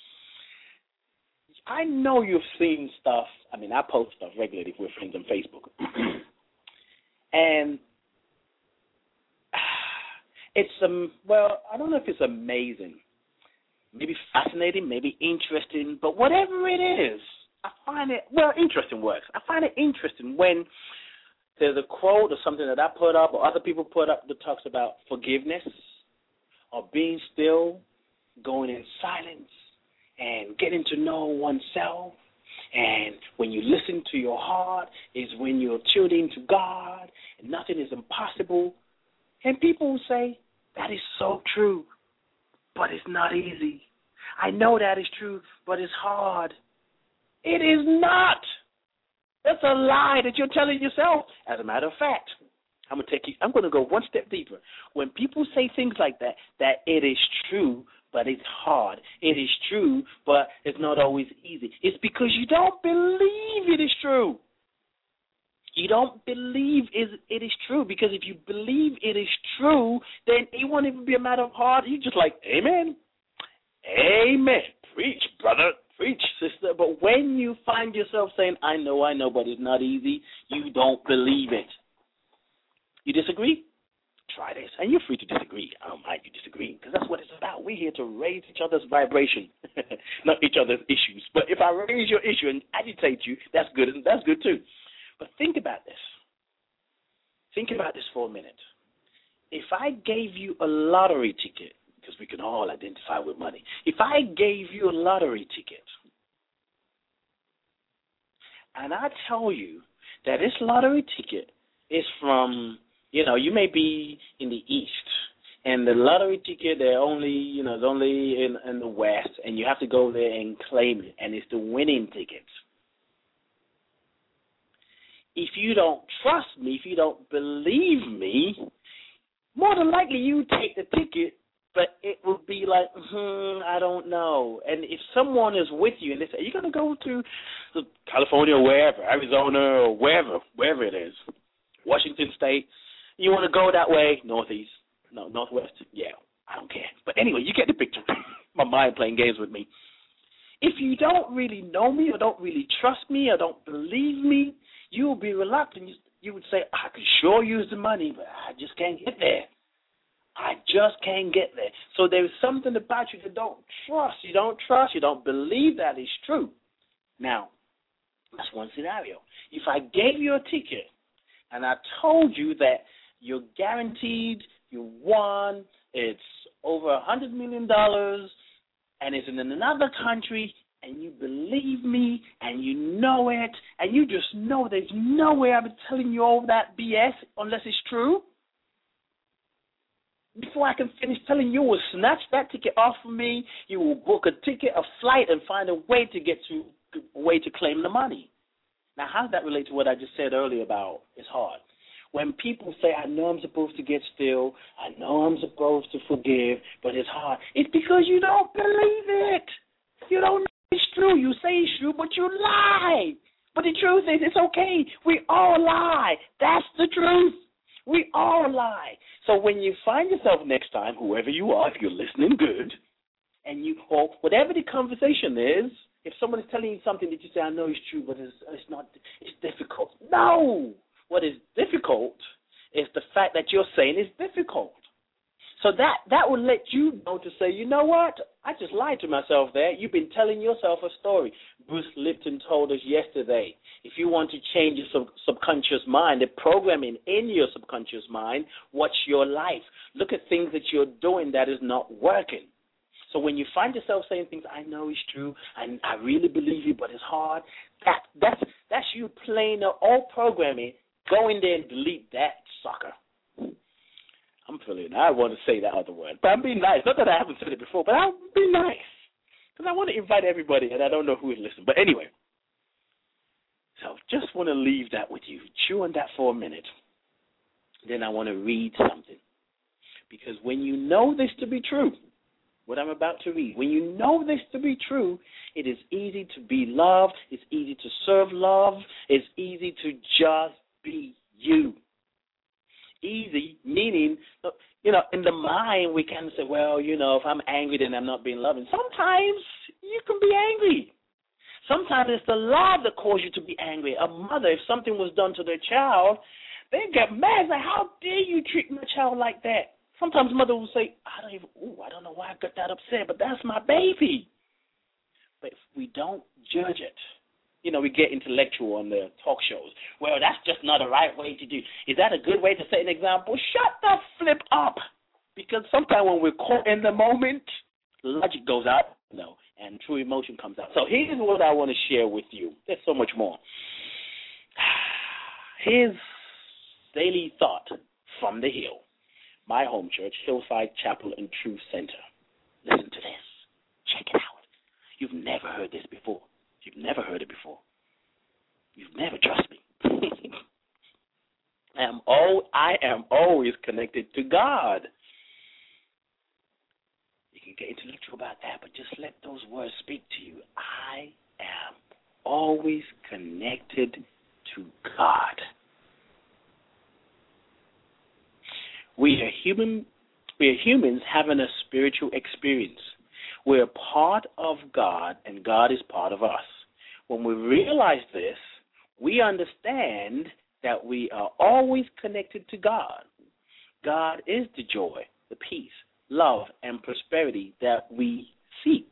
I know you've seen stuff. I mean, I post stuff regularly with friends on Facebook. And it's, I don't know if it's amazing, maybe fascinating, maybe interesting, but whatever it is, I find it, interesting works. I find it interesting when there's a quote or something that I put up or other people put up that talks about forgiveness or being still, going in silence, and getting to know oneself. And when you listen to your heart is when you're tuned into God and nothing is impossible. And people will say, that is so true, but it's not easy. I know that is true, but it's hard. It is not. That's a lie that you're telling yourself. As a matter of fact, I'm going to go one step deeper. When people say things like that, that it is true, but it's hard. It is true, but it's not always easy. It's because you don't believe it is true. You don't believe it is true, because if you believe it is true, then it won't even be a matter of hard. You're just like, amen. Amen. Preach, brother. Preach, sister. But when you find yourself saying, I know, but it's not easy, you don't believe it. You disagree? Try this. And you're free to disagree. I don't mind you disagreeing, because that's what it's about. We're here to raise each other's vibration, not each other's issues. But if I raise your issue and agitate you, that's good. That's good too. But think about this. Think about this for a minute. If I gave you a lottery ticket, because we can all identify with money. If I gave you a lottery ticket, and I tell you that this lottery ticket is from, you may be in the East, and the lottery ticket, they're only, it's only in the West, and you have to go there and claim it, and it's the winning ticket. If you don't trust me, if you don't believe me, more than likely you take the ticket, but it would be like, I don't know. And if someone is with you and they say, you're going to go to California or wherever, Arizona or wherever it is, Washington State, you want to go that way, Northwest, yeah, I don't care. But anyway, you get the picture. My mind playing games with me. If you don't really know me or don't really trust me or don't believe me, you will be reluctant. You would say, I could sure use the money, but I just can't get there. I just can't get there. So there's something about you that don't trust. You don't believe that is true. Now, that's one scenario. If I gave you a ticket and I told you that you're guaranteed, you won, it's over $100 million, and it's in another country, and you believe me, and you know it, and you just know there's no way I've been telling you all that BS unless it's true, before I can finish telling you, will snatch that ticket off of me, you will book a ticket, a flight, and find a way to claim the money. Now, how does that relate to what I just said earlier about it's hard? When people say, I know I'm supposed to get still, I know I'm supposed to forgive, but it's hard, it's because you don't believe it. You don't know it's true. You say it's true, but you lie. But the truth is, it's okay. We all lie. That's the truth. We all lie. So when you find yourself next time, whoever you are, if you're listening good, or whatever the conversation is, if someone is telling you something that you say, I know it's true, but it's difficult. No. What is difficult is the fact that you're saying it's difficult. So that will let you know to say, you know what? I just lied to myself there. You've been telling yourself a story. Bruce Lipton told us yesterday, if you want to change your subconscious mind, the programming in your subconscious mind, watch your life. Look at things that you're doing that is not working. So when you find yourself saying things, I know it's true, I really believe you, but it's hard, that's you playing the old programming. Go in there and delete that sucker. I want to say that other word, but I'm being nice. Not that I haven't said it before, but I'll be nice because I want to invite everybody, and I don't know who is listening. But anyway, so just want to leave that with you. Chew on that for a minute. Then I want to read something, because when you know this to be true, what I'm about to read, when you know this to be true, it is easy to be loved. It's easy to serve love. It's easy to just be you. Easy, meaning, in the mind we can say, well, if I'm angry, then I'm not being loving. Sometimes you can be angry. Sometimes it's the love that causes you to be angry. A mother, if something was done to their child, they get mad. Like, how dare you treat my child like that? Sometimes mother will say, I don't know why I got that upset, but that's my baby. But if we don't judge it, we get intellectual on the talk shows. Well, that's just not the right way to do. Is that a good way to set an example? Shut the flip up. Because sometimes when we're caught in the moment, logic goes out, and true emotion comes out. So here's what I want to share with you. There's so much more. Here's daily thought from the Hill, my home church, Hillside Chapel and Truth Center. Listen to this. Check it out. You've never heard this before. You've never heard it before. You've never trust me. I am always connected to God. You can get intellectual about that, but just let those words speak to you. I am always connected to God. We are humans having a spiritual experience. We're part of God, and God is part of us. When we realize this, we understand that we are always connected to God. God is the joy, the peace, love, and prosperity that we seek.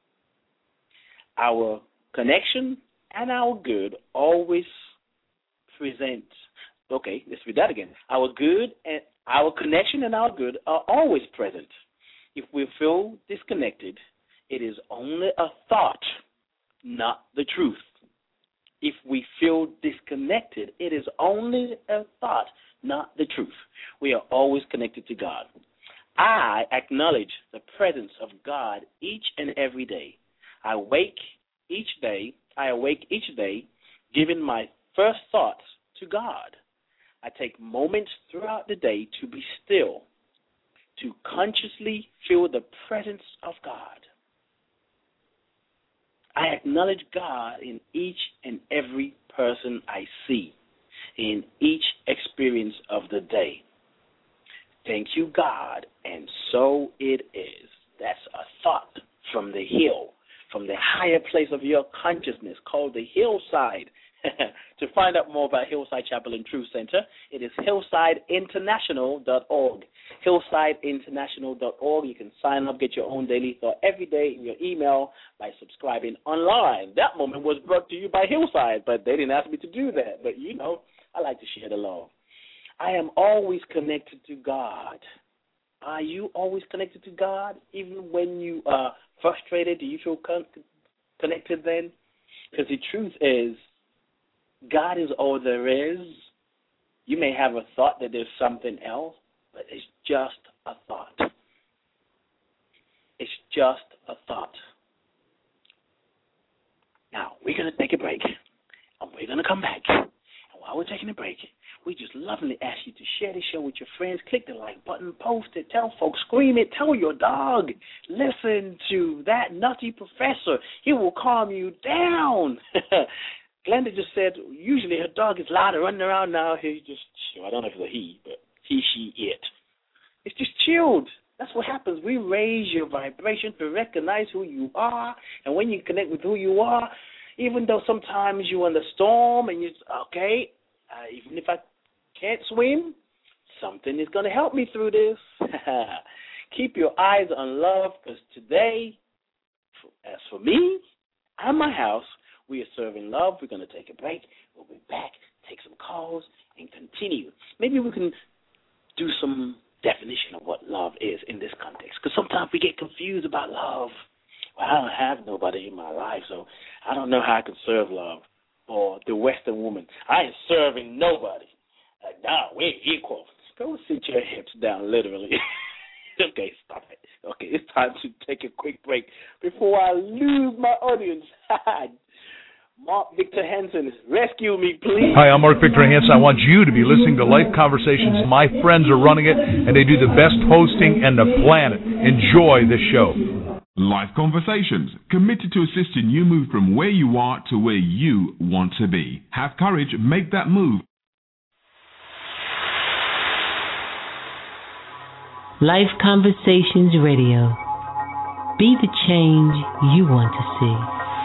Our connection and our good always present. Okay, let's read that again. Our good and our connection and our good are always present. If we feel disconnected, it is only a thought, not the truth. If we feel disconnected, it is only a thought, not the truth. We are always connected to God. I acknowledge the presence of God each and every day. I awake each day, giving my first thoughts to God. I take moments throughout the day to be still, to consciously feel the presence of God. I acknowledge God in each and every person I see, in each experience of the day. Thank you, God, and so it is. That's a thought from the hill, from the higher place of your consciousness called the hillside. To find out more about Hillside Chapel and Truth Center, it is hillsideinternational.org. Hillsideinternational.org. You can sign up, get your own daily thought every day in your email by subscribing online. That moment was brought to you by Hillside, but they didn't ask me to do that. But, you know, I like to share the love. I am always connected to God. Are you always connected to God? Even when you are frustrated, do you feel connected then? Because the truth is, God is all there is. You may have a thought that there's something else, but it's just a thought. It's just a thought. Now, we're going to take a break, and we're going to come back. And while we're taking a break, we just lovingly ask you to share the show with your friends. Click the like button, post it, tell folks, scream it, tell your dog. Listen to that nutty professor. He will calm you down. Glenda just said usually her dog is louder running around now. He just, I don't know if it's a he, but he, she, it. It's just chilled. That's what happens. We raise your vibration to recognize who you are. And when you connect with who you are, even though sometimes you're in the storm and you're, okay, even if I can't swim, something is going to help me through this. Keep your eyes on love, because today, as for me and my house, we are serving love. We're going to take a break. We'll be back, take some calls, and continue. Maybe we can do some definition of what love is in this context, because sometimes we get confused about love. Well, I don't have nobody in my life, so I don't know how I can serve love. Or the Western woman, I ain't serving nobody. Nah, we're equal. Go sit your hips down, literally. Okay, stop it. Okay, it's time to take a quick break before I lose my audience. Mark Victor Hansen, rescue me, please. Hi, I'm Mark Victor Hansen. I want you to be listening to Life Conversations. My friends are running it, and they do the best hosting in the planet. Enjoy the show. Life Conversations, committed to assisting you move from where you are to where you want to be. Have courage, make that move. Life Conversations Radio. Be the change you want to see.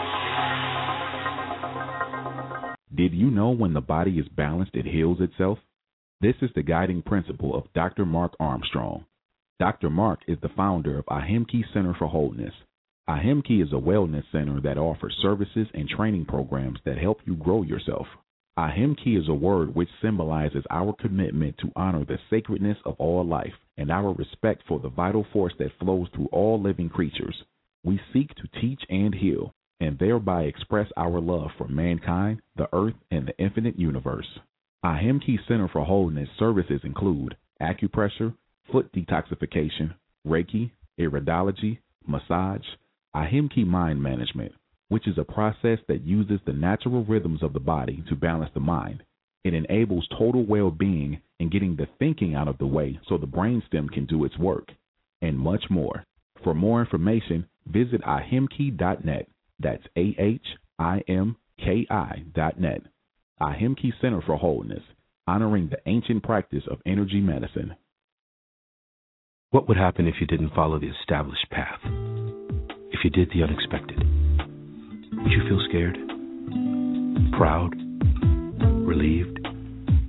Did you know when the body is balanced, it heals itself? This is the guiding principle of Dr. Mark Armstrong. Dr. Mark is the founder of Ahimki Center for Wholeness. Ahimki is a wellness center that offers services and training programs that help you grow yourself. Ahimki is a word which symbolizes our commitment to honor the sacredness of all life and our respect for the vital force that flows through all living creatures. We seek to teach and heal, and thereby express our love for mankind, the earth, and the infinite universe. Ahimki Center for Wholeness services include acupressure, foot detoxification, Reiki, iridology, massage, Ahimki mind management, which is a process that uses the natural rhythms of the body to balance the mind. It enables total well-being and getting the thinking out of the way so the brainstem can do its work, and much more. For more information, visit ahimki.net. That's AHIMKI.net. Ahimki Center for Wholeness, honoring the ancient practice of energy medicine. What would happen if you didn't follow the established path? If you did the unexpected? Would you feel scared? Proud? Relieved?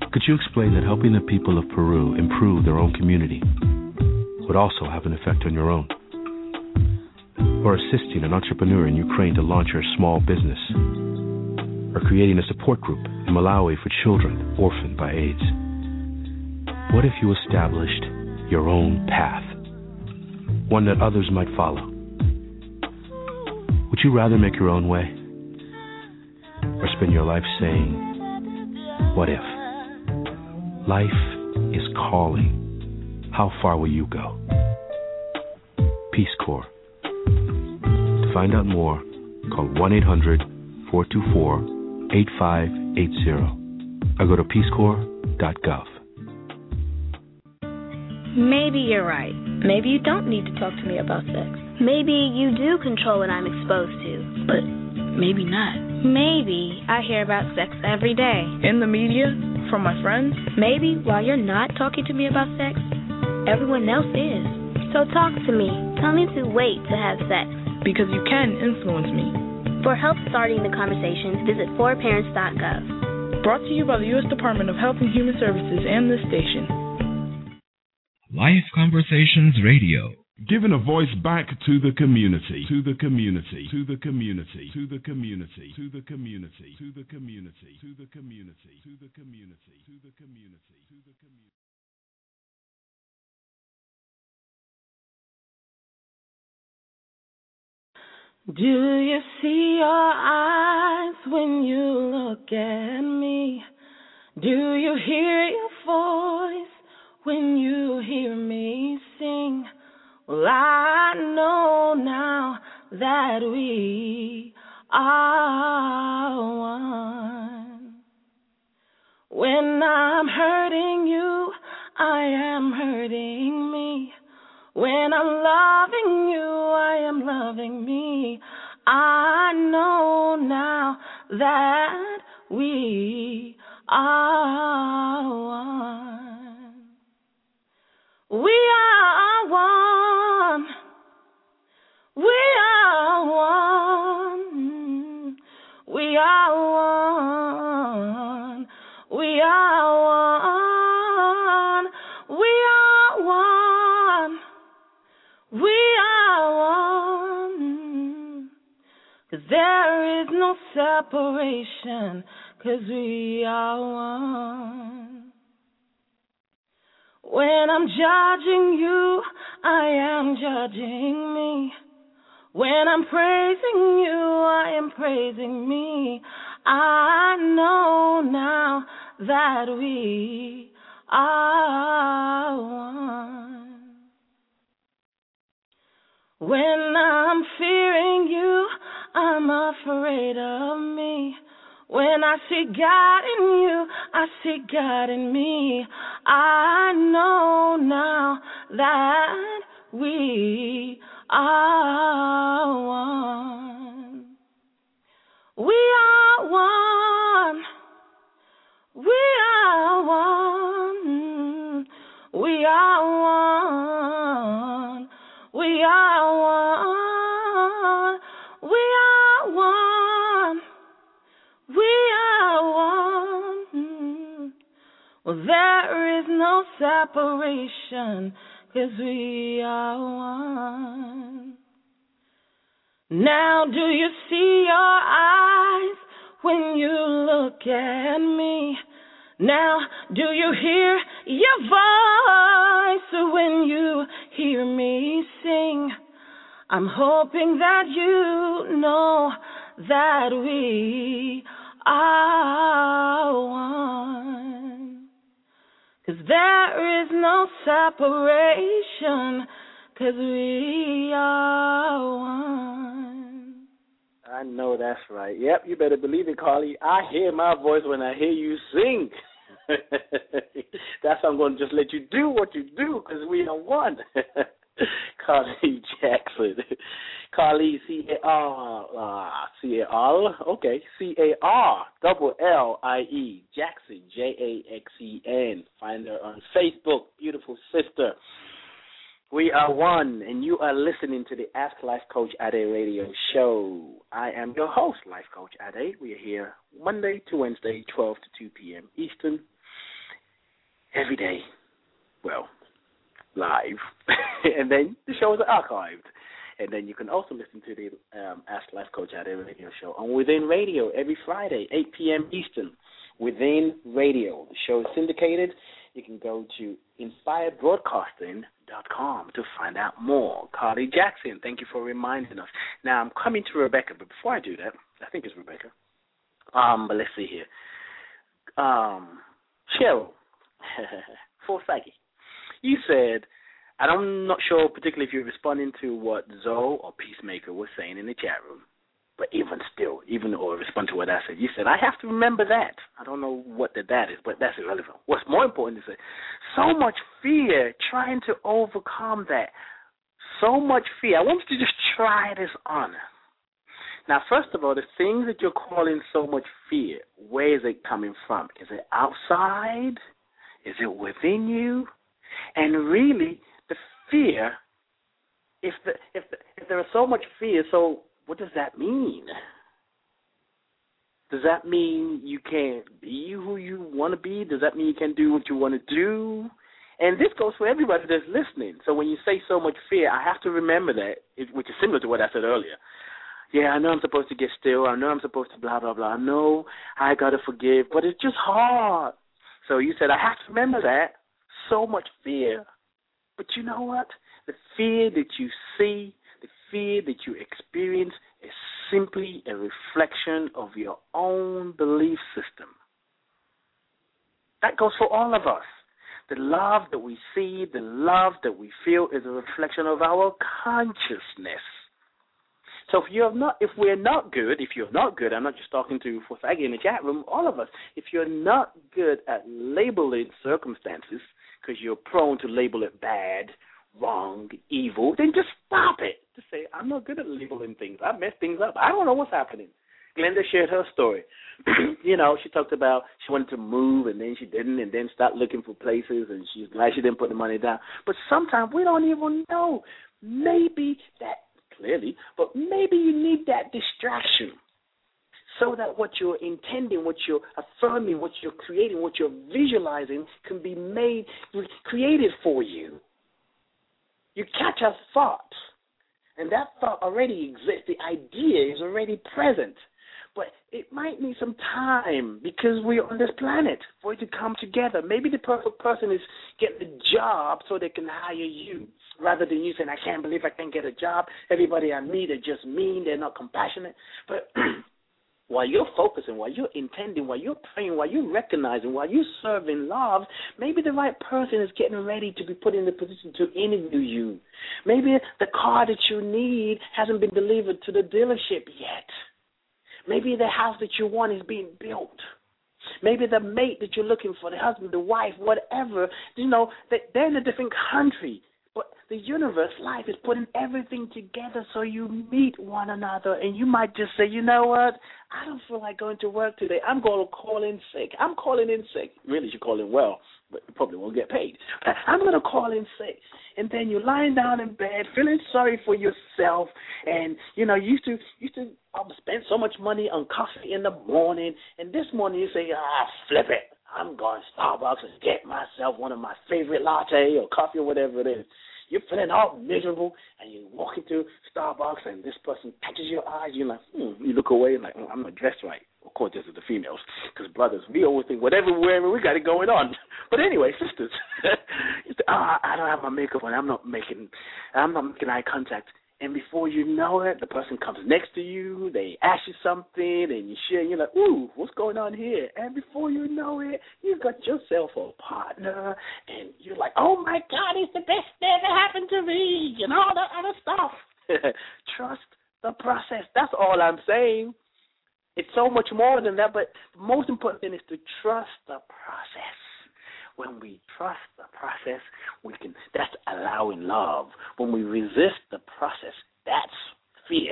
Could you explain that helping the people of Peru improve their own community would also have an effect on your own? Or assisting an entrepreneur in Ukraine to launch her small business? Or creating a support group in Malawi for children orphaned by AIDS? What if you established your own path, one that others might follow? Would you rather make your own way, or spend your life saying, what if? Life is calling. How far will you go? Peace Corps. To find out more, call 1-800-424-8580 or go to peacecorps.gov. Maybe you're right. Maybe you don't need to talk to me about sex. Maybe you do control what I'm exposed to. But maybe not. Maybe I hear about sex every day. In the media? From my friends? Maybe while you're not talking to me about sex, everyone else is. So talk to me. Tell me to wait to have sex. Because you can influence me. For help starting the conversations, visit forparents.gov. Brought to you by the U.S. Department of Health and Human Services and this station. Life Conversations Radio. Giving a voice back to the community, to the community, to the community, to the community, to the community, to the community, to the community, to the community, to the community, to the community. Do you see your eyes when you look at me? Do you hear your voice when you hear me sing? Well, I know now that we are one. When I'm hurting you, I am hurting me. When I'm loving you, I am loving me. I know now that we are one. We are one. We are one. We are one. We are one. We are one. We are one. 'Cause there is no separation, 'cause we are one. When I'm judging you, I am judging me. When I'm praising you, I am praising me. I know now that we are one. When I'm fearing you, I'm afraid of me. When I see God in you, I see God in me. I know now that we are one. We are one. We are one. We are one. We are one. We are one. We are one. Well, there is no separation, 'cause we are one. Now do you see your eyes when you look at me? Now do you hear your voice when you hear me sing? I'm hoping that you know that we are one. 'Cause there is no separation, 'cause we are one. I know that's right. Yep, you better believe it, Carly. I hear my voice when I hear you sing. That's why I'm going to just let you do what you do, because we are one. Carly Jackson. Carly, C-A-R, okay, C-A-R-L-L-I-E, Jackson, J-A-X-E-N. Find her on Facebook, beautiful sister. We are one, and you are listening to the Ask Life Coach Ade radio show. I am your host, Life Coach Ade. We are here Monday to Wednesday, 12 to 2 p.m. Eastern. every day. Well, live. And then the show is archived. And then you can also listen to the Ask Life Coach Ade radio show on Within Radio every Friday, 8 p.m. Eastern. Within Radio. The show is syndicated. You can go to inspiredbroadcasting.com to find out more. Carly Jackson, thank you for reminding us. Now, I'm coming to Rebecca, but before I do that, I think it's Rebecca. But let's see here. Cheryl, Forsagi, you said, and I'm not sure particularly if you're responding to what Zoe or Peacemaker was saying in the chat room, but or respond to what I said. You said, I have to remember that. I don't know what that is, but that's irrelevant. What's more important is so much fear trying to overcome that. So much fear. I want you to just try this on. Now, first of all, the things that you're calling so much fear, where is it coming from? Is it outside? Is it within you? And really, the fear, if there is so much fear, so what does that mean? Does that mean you can't be who you want to be? Does that mean you can't do what you want to do? And this goes for everybody that's listening. So when you say so much fear, I have to remember that, which is similar to what I said earlier. Yeah, I know I'm supposed to get still. I know I'm supposed to blah, blah, blah. I know I got to forgive, but it's just hard. So you said, I have to remember that. So much fear. But you know what? The fear that you see, the fear that you experience is simply a reflection of your own belief system. That goes for all of us. The love that we see, the love that we feel is a reflection of our consciousness. So if you're not good, I'm not just talking to Forsagi in the chat room, all of us, if you're not good at labeling circumstances, because you're prone to label it bad, wrong, evil, then just stop it. Just say, I'm not good at labeling things. I mess things up. I don't know what's happening. Glenda shared her story. She talked about she wanted to move and then she didn't, and then start looking for places, and she's glad she didn't put the money down. But sometimes we don't even know. Maybe you need that distraction so that what you're intending, what you're affirming, what you're creating, what you're visualizing can be created for you. You catch a thought, and that thought already exists. The idea is already present. But it might need some time because we're on this planet for it to come together. Maybe the perfect person is getting a job so they can hire you, rather than you saying, I can't believe I can't get a job. Everybody I meet are just mean. They're not compassionate. But while you're focusing, while you're intending, while you're praying, while you're recognizing, while you're serving love, maybe the right person is getting ready to be put in the position to interview you. Maybe the car that you need hasn't been delivered to the dealership yet. Maybe the house that you want is being built. Maybe the mate that you're looking for, the husband, the wife, whatever, they're in a different country. But the universe, life, is putting everything together so you meet one another. And you might just say, you know what? I don't feel like going to work today. I'm going to call in sick. I'm calling in sick. Really, you should call in well, but you probably won't get paid. But I'm going to call in sick. And then you're lying down in bed, feeling sorry for yourself. And, you used to spend so much money on coffee in the morning. And this morning you say, flip it. I'm going to Starbucks and get myself one of my favorite latte or coffee or whatever it is. You're feeling all miserable, and you walk into Starbucks, and this person catches your eyes. You're like, You look away, like, I'm not dressed right. Of course, this is the females, because brothers, we always think whatever we're wearing, we got it going on. But anyway, sisters, I don't have my makeup on. I'm not making eye contact. And before you know it, the person comes next to you, they ask you something, and you share, and you're like, ooh, what's going on here? And before you know it, you've got yourself a partner, and you're like, oh, my God, it's the best thing that happened to me, all that other stuff. Trust the process. That's all I'm saying. It's so much more than that, but the most important thing is to trust the process. When we trust the process, that's allowing love. When we resist the process, that's fear.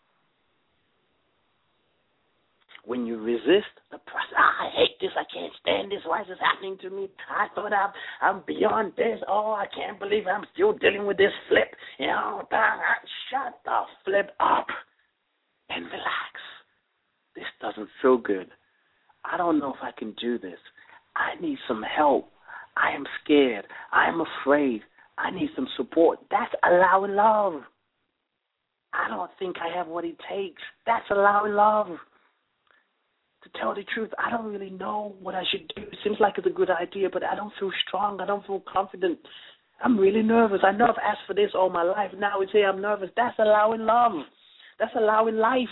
When you resist the process, I hate this, I can't stand this, why is this happening to me? I thought I'm beyond this, I can't believe I'm still dealing with this flip. Shut the flip up and relax. This doesn't feel good. I don't know if I can do this. I need some help. I am scared. I am afraid. I need some support. That's allowing love. I don't think I have what it takes. That's allowing love. To tell the truth, I don't really know what I should do. It seems like it's a good idea, but I don't feel strong. I don't feel confident. I'm really nervous. I know I've asked for this all my life. Now it's here I'm nervous. That's allowing love. That's allowing life.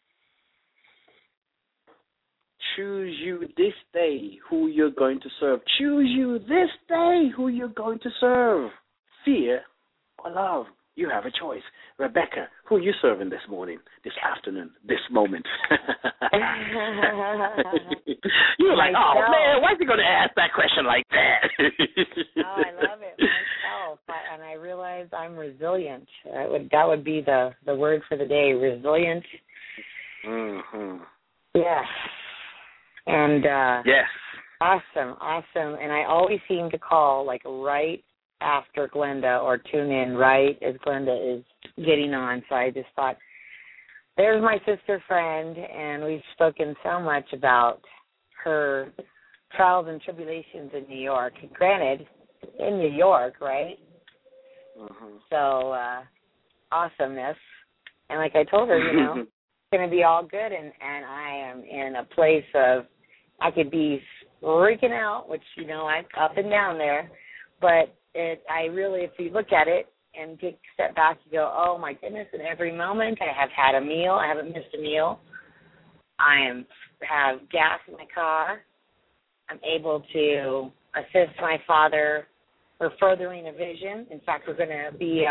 Choose you this day who you're going to serve. Choose you this day who you're going to serve. Fear or love. You have a choice. Rebecca, who are you serving this morning, this afternoon, this moment? You were like, oh, man, why is he going to ask that question like that? Oh, I love it myself. And I realize I'm resilient. That would be the word for the day, resilient. Mm-hmm. Yeah. And yes. Awesome. And I always seem to call like right after Glenda or tune in right as Glenda is getting on. So I just thought, there's my sister friend, and we've spoken so much about her trials and tribulations in New York. Granted, in New York, right? Mm-hmm. So awesomeness. And like I told her, it's going to be all good, and I am in a place of, I could be freaking out, which, I'm up and down there, but I really, if you look at it and take a step back, you go, oh, my goodness, in every moment I have had a meal. I haven't missed a meal. I have gas in my car. I'm able to assist my father for furthering a vision. In fact, we're going to be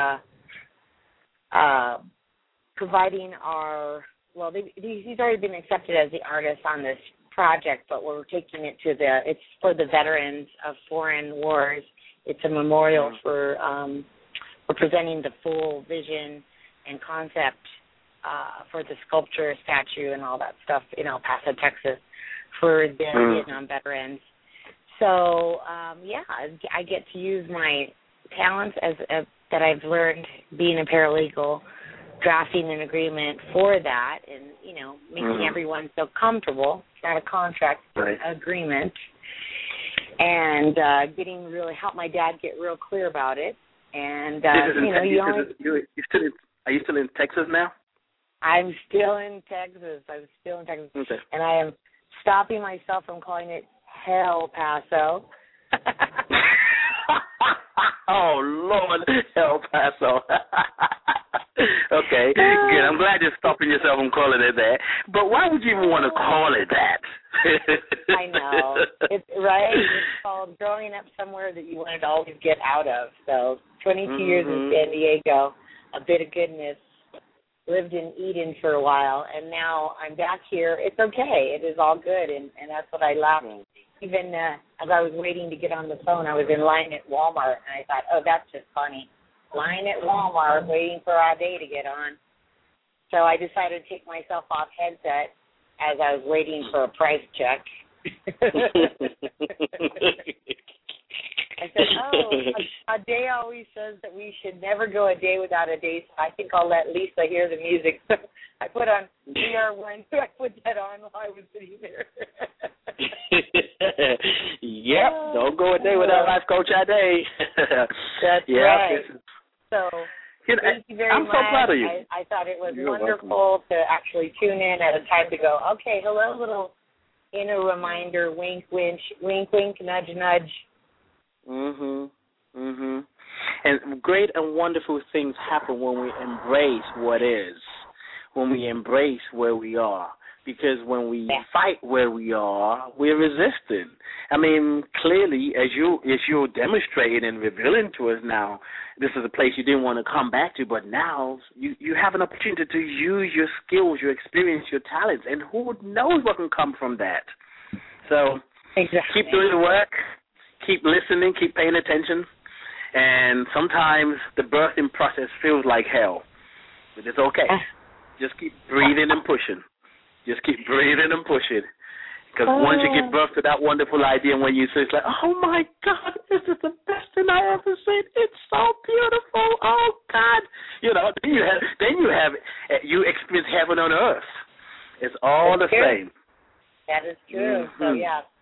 providing he's already been accepted as the artist on this project, but we're taking it it's for the veterans of foreign wars. It's a memorial for presenting the full vision and concept for the sculpture, statue, and all that stuff in El Paso, Texas, for the Vietnam veterans. So, I get to use my talents that I've learned being a paralegal, drafting an agreement for that, and making everyone feel comfortable. It's not a contract, it's an agreement. And help my dad get real clear about it. And are you still in Texas now? I'm still in Texas. Okay. And I am stopping myself from calling it Hell Paso. Oh Lord, El Paso. Okay, good. I'm glad you're stopping yourself from calling it that. But why would you even want to call it that? I know. It's right. It's called growing up somewhere that you wanted to always get out of. So 22 years in San Diego, a bit of goodness. Lived in Eden for a while, and now I'm back here. It's okay. It is all good, and that's what I laughed. Even as I was waiting to get on the phone, I was in line at Walmart, and I thought, oh, that's just funny. Line at Walmart waiting for our day to get on. So I decided to take myself off headset as I was waiting for a price check. I said, a day always says that we should never go a day without a day, so I think I'll let Lisa hear the music. So I put on VR1, so I put that on while I was sitting there. Yep, don't go a day without Life Coach Ade. That's right. So thank you very much. I'm so proud of you. I thought it was wonderful to actually tune in at a time to go, okay, hello, little inner reminder, wink, wink, nudge, nudge. And great and wonderful things happen when we embrace what is, when we embrace where we are. Because when we fight where we are, we're resisting. I mean, clearly, as you're demonstrating and revealing to us now, this is a place you didn't want to come back to, but now you have an opportunity to use your skills, your experience, your talents, and who knows what can come from that. So keep doing the work, keep listening, keep paying attention, and sometimes the birthing process feels like hell, but it's okay. Just keep breathing and pushing. Just keep breathing and pushing. Because once you give birth to that wonderful idea, when you say, it's like, oh, my God, this is the best thing I ever seen. It's so beautiful. Oh, God. Then you experience heaven on earth. It's all the same. That is true. So, yeah.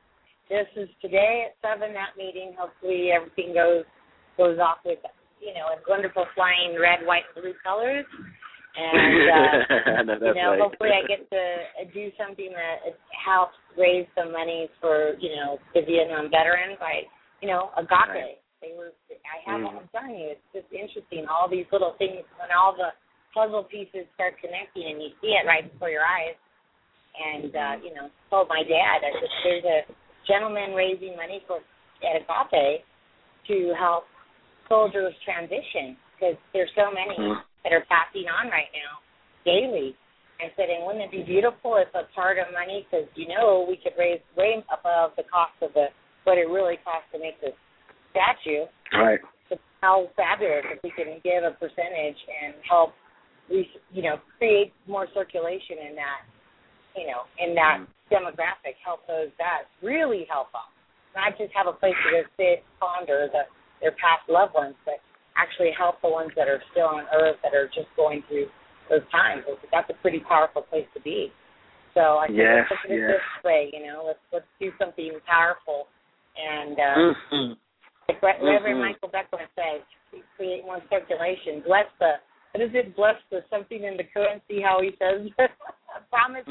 this is today at 7, that meeting. Hopefully everything goes off with, in wonderful flying red, white, and blue colors. And, hopefully I get to do something that helps raise some money for, the Vietnam veterans. Agape. I'm telling you, it's just interesting. All these little things, when all the puzzle pieces start connecting and you see it right before your eyes. And, told my dad, there's a gentleman raising money at Agape to help soldiers transition, because there's so many that are passing on right now daily. I said, and wouldn't it be beautiful if a part of money, because we could raise way above the cost of what it really costs to make this statue. Right. So how fabulous if we can give a percentage and help, create more circulation in that, in that demographic, help those guys, really help them. Not just have a place to go sit, ponder their past loved ones, but actually help the ones that are still on Earth that are just going through those times. That's a pretty powerful place to be. So I think let's look at it this way, let's do something powerful. And like Reverend Michael Beckwith says, create more circulation. Bless the something in the currency, how he says, promise.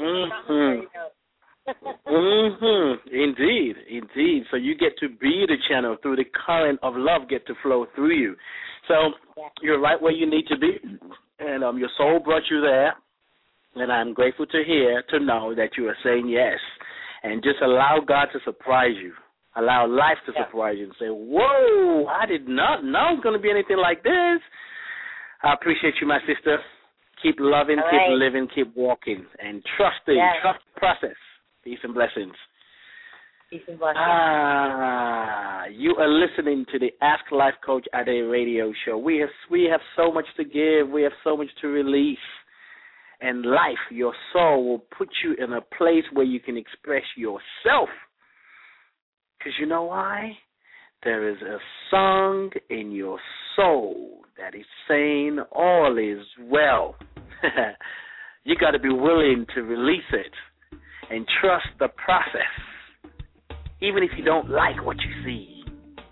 Indeed. So you get to be the channel through the current of love get to flow through you. So you're right where you need to be, and your soul brought you there, and I'm grateful to know that you are saying yes, and just allow God to surprise you. Allow life to surprise you and say, whoa, I did not know it's going to be anything like this. I appreciate you, my sister. Keep loving, keep living, keep walking, and trusting. Trust the process. Peace and blessings. Peace and blessings. You are listening to the Ask Life Coach Ade radio show. We have so much to give. We have so much to release. And life, your soul, will put you in a place where you can express yourself. Because you know why? There is a song in your soul that is saying all is well. You got to be willing to release it and trust the process, even if you don't like what you see.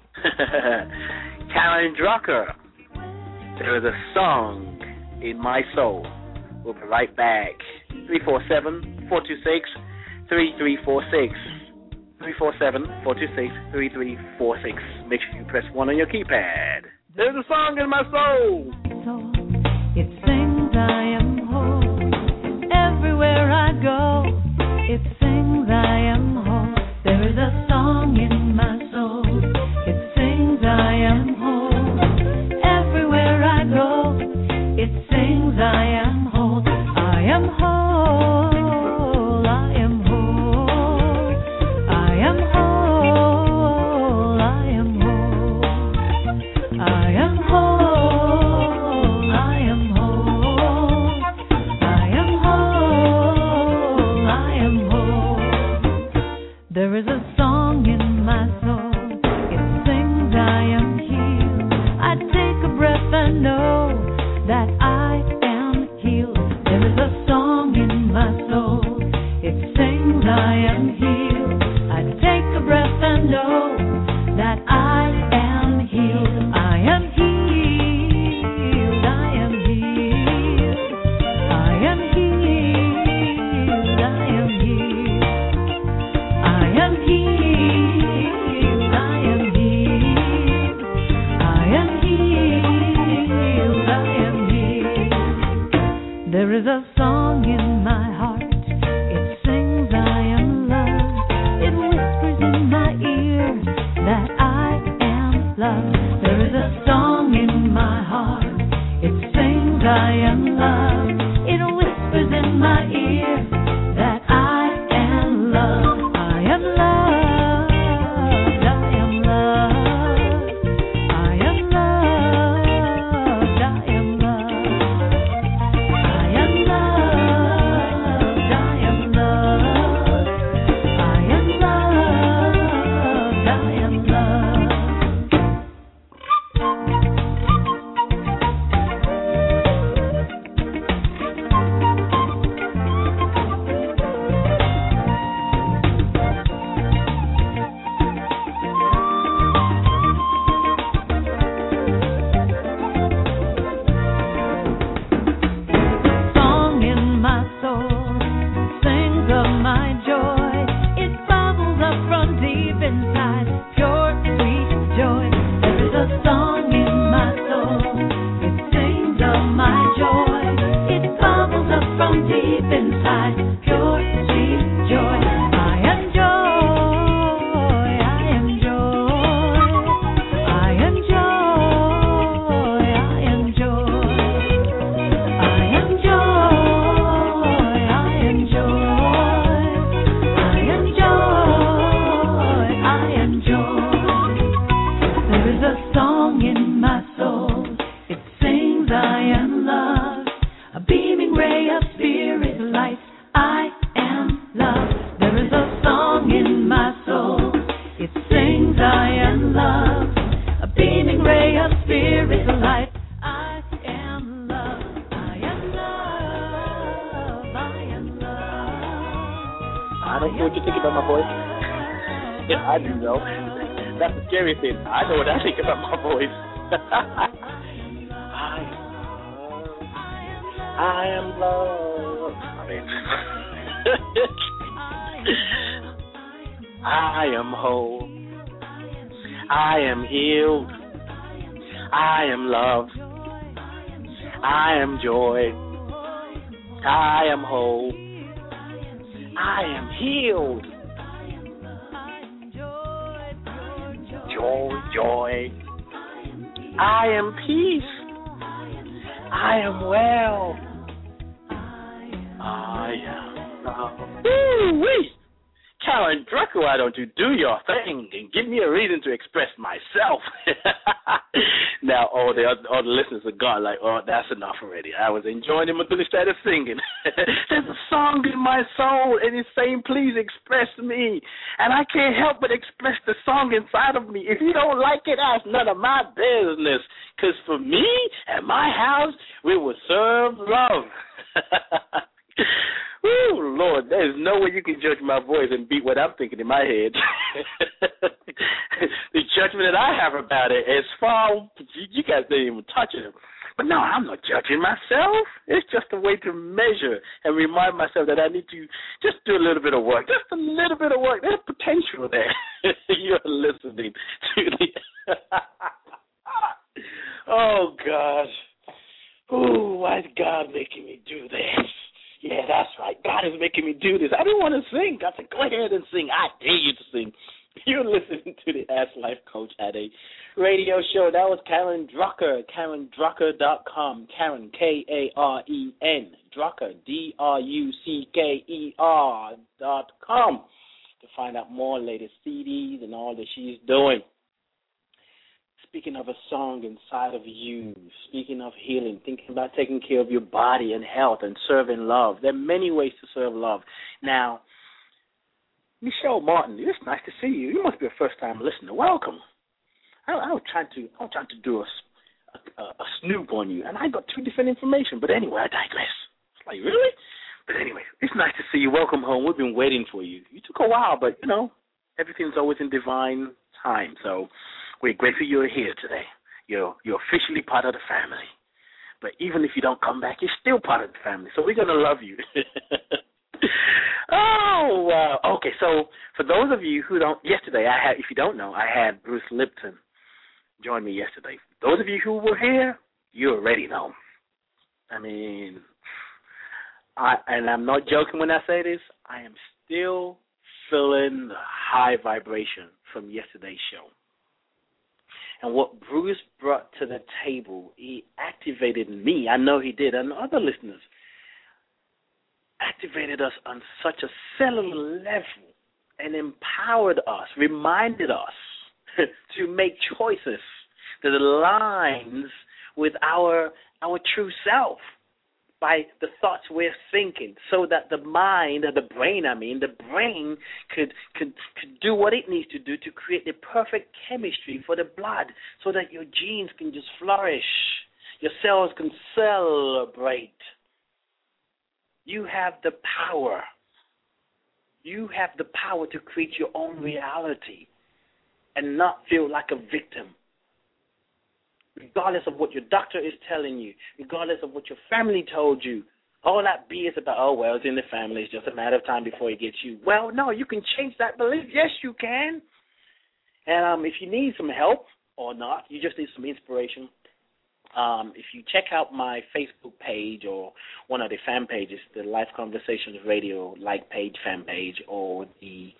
Karen Drucker, there is a song in my soul. We'll be right back. 347-426-3346. 347-426-3346. Make sure you press 1 on your keypad. There's a song in my soul. It sings, I am whole. Everywhere I go, it sings, I am whole. There is a song in my soul. It sings, I am whole. Everywhere I go, it sings, I am whole. I am whole. There is a song in my soul. It sings, I am healed. I take a breath and know that I am healed. There is a song in my soul. It sings, I am healed. I take a breath and know that I am healed. I am healed. I am healed. I am healed. I am healed. I am healed, I am healed, I am healed, I am healed. There is a song in my heart, it sings, I am loved. It whispers in my ear that I am loved. There is a song in my heart, it sings, I am loved. It whispers in my ear that I am loved. I am loved, I am loved, I am loved, I am loved, I am loved, I am loved, I am loved, I am loved. what you think about my voice? Yeah, I do know. That's the scary thing. I know what I think about my voice. I am love. I mean, I am whole. I am healed. I am love. I am joy. I am whole. I am healed. Joy. I am peace. I am well. I am love. Woo-wee! Karen Drucker, why don't you do your thing and give me a reason to express myself? Now, all the listeners are gone, like, oh, that's enough already. I was enjoying him until he started singing. There's a song in my soul, and it's saying, please express me. And I can't help but express the song inside of me. If you don't like it, that's none of my business. Because for me, at my house, we will serve love. Ooh, Lord, there's no way you can judge my voice and beat what I'm thinking in my head. The judgment that I have about it is far, you guys didn't even touch it. But no, I'm not judging myself. It's just a way to measure and remind myself that I need to just do a little bit of work. Just a little bit of work. There's potential there. You're listening to the... Oh, gosh. Ooh, why is God making me do this? Yeah, that's right. God is making me do this. I didn't want to sing. God said, go ahead and sing. I dare you to sing. You're listening to the Ask Life Coach at a radio show. That was Karen Drucker, KarenDrucker.com. Karen, Karen, Drucker, DRUCKER.com to find out more latest CDs and all that she's doing. Speaking of a song inside of you, speaking of healing, thinking about taking care of your body and health and serving love. There are many ways to serve love. Now, Michelle Martin, it's nice to see you. You must be a first-time listener. Welcome. I was trying to do a snoop on you, and I got two different information. But anyway, I digress. It's like, really? But anyway, it's nice to see you. Welcome home. We've been waiting for you. You took a while, but, you know, everything's always in divine time. So we're grateful you're here today. You're officially part of the family. But even if you don't come back, you're still part of the family. So we're going to love you. Oh, wow. Okay, so for those of you who don't, yesterday if you don't know, I had Bruce Lipton join me yesterday. Those of you who were here, you already know. I mean, and I'm not joking when I say this, I am still feeling the high vibration from yesterday's show. And what Bruce brought to the table, he activated me. I know he did, and other listeners. Activated us on such a cellular level and empowered us, reminded us to make choices that aligns with our true self by the thoughts we're thinking, so that the brain could do what it needs to do to create the perfect chemistry for the blood, so that your genes can just flourish, your cells can celebrate. You have the power. You have the power to create your own reality and not feel like a victim. Regardless of what your doctor is telling you, regardless of what your family told you, all that BS about, oh, well, it's in the family, it's just a matter of time before it gets you. Well, no, you can change that belief. Yes, you can. And if you need some help or not, you just need some inspiration. If you check out my Facebook page or one of the fan pages, the Life Conversations Radio page, fan page, or the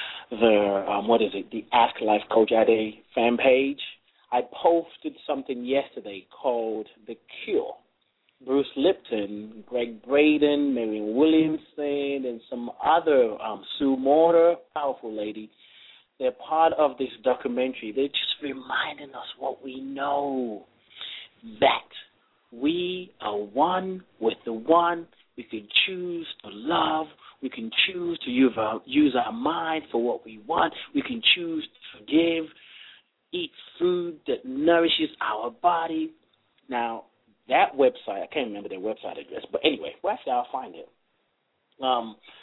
Ask Life Coach at a fan page, I posted something yesterday called The Cure. Bruce Lipton, Greg Braden, Marion Williamson, and some other, Sue Morter, powerful lady, they're part of this documentary. They're just reminding us what we know, that we are one with the one. We can choose to love. We can choose to use our mind for what we want. We can choose to forgive, eat food that nourishes our body. Now, that website, I can't remember their website address, but anyway, well, actually I'll find it.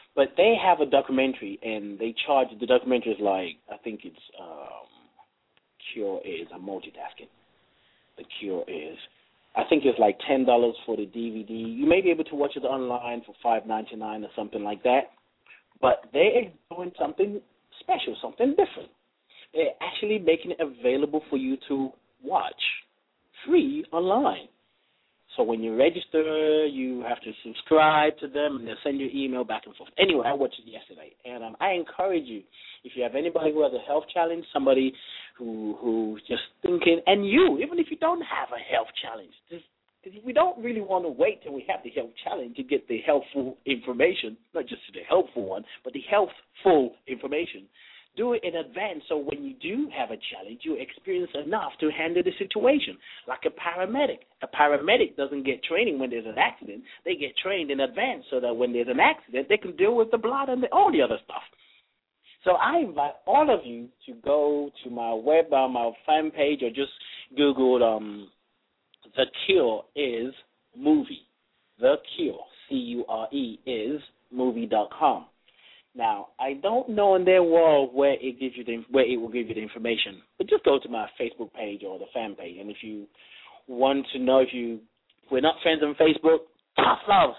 But they have a documentary, and they charge, the documentary is like, I think it's Cure is, I'm multitasking. The Cure is, I think it's like $10 for the DVD. You may be able to watch it online for $5.99 or something like that. But they are doing something special, something different. They're actually making it available for you to watch free online. So when you register, you have to subscribe to them, and they'll send you an email back and forth. Anyway, I watched it yesterday, and I encourage you, if you have anybody who has a health challenge, somebody who's just thinking, and you, even if you don't have a health challenge, because we don't really want to wait till we have the health challenge to get the helpful information, not just the helpful one, but the healthful information. Do it in advance so when you do have a challenge, you experience enough to handle the situation, like a paramedic. A paramedic doesn't get training when there's an accident. They get trained in advance so that when there's an accident, they can deal with the blood and all the other stuff. So I invite all of you to go to my my fan page, or just Google The Cure is Movie. The Cure, C-U-R-E, is movie.com. Now, I don't know in their world where it will give you the information, but just go to my Facebook page or the fan page. And if you want to know, if we're not friends on Facebook, tough love.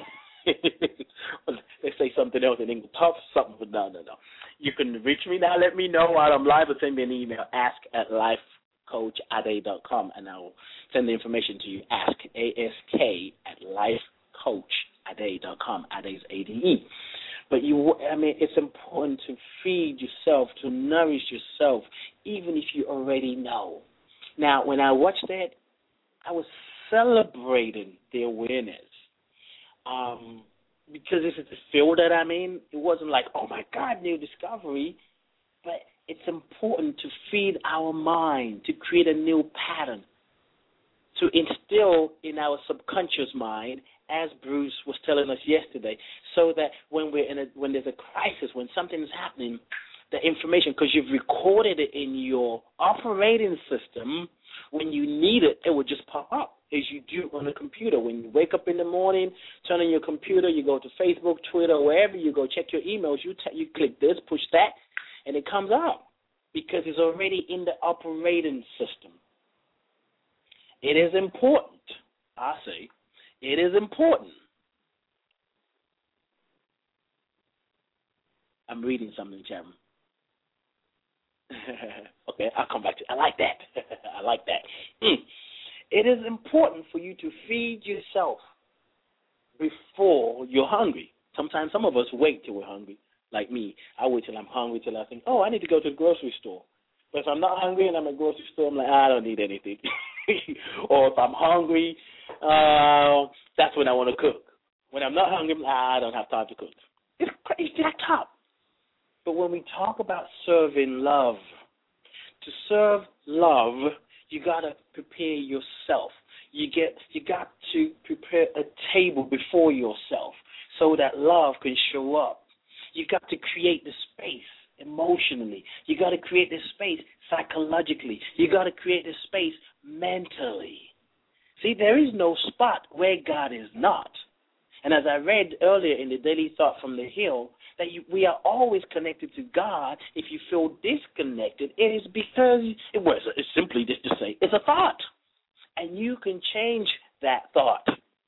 They say something else in English, tough something, but no. You can reach me now. Let me know while I'm live, or send me an email, ask@lifecoachade.com, and I'll send the information to you. Ask, A-S-K, @lifecoachade.com. Ade is A-D-E. But it's important to feed yourself, to nourish yourself, even if you already know. Now, when I watched that, I was celebrating the awareness. Because this is the field that I'm in, it wasn't like, oh my God, new discovery. But it's important to feed our mind, to create a new pattern, to instill in our subconscious mind, as Bruce was telling us yesterday, so that when there's a crisis, when something is happening, the information, because you've recorded it in your operating system, when you need it, it will just pop up as you do on a computer. When you wake up in the morning, turn on your computer, you go to Facebook, Twitter, wherever you go, check your emails, you click this, push that, and it comes up because it's already in the operating system. It is important, I say. It is important. I'm reading something, Chairman. Okay, I'll come back to it. I like that. I like that. It is important for you to feed yourself before you're hungry. Sometimes some of us wait till we're hungry. Like me, I wait till I'm hungry till I think, I need to go to the grocery store. But if I'm not hungry and I'm at the grocery store, I'm like, I don't need anything. Or if I'm hungry, that's when I want to cook. When I'm not hungry, I don't have time to cook. It's jacked up. But when we talk about serving love, to serve love, you got to prepare yourself. You got to prepare a table before yourself so that love can show up. You got to create the space emotionally. You got to create this space psychologically. You got to create this space mentally. See, there is no spot where God is not. And as I read earlier in the Daily Thought from the Hill, that we are always connected to God. If you feel disconnected, it is because it's simply just to say it's a thought. And you can change that thought.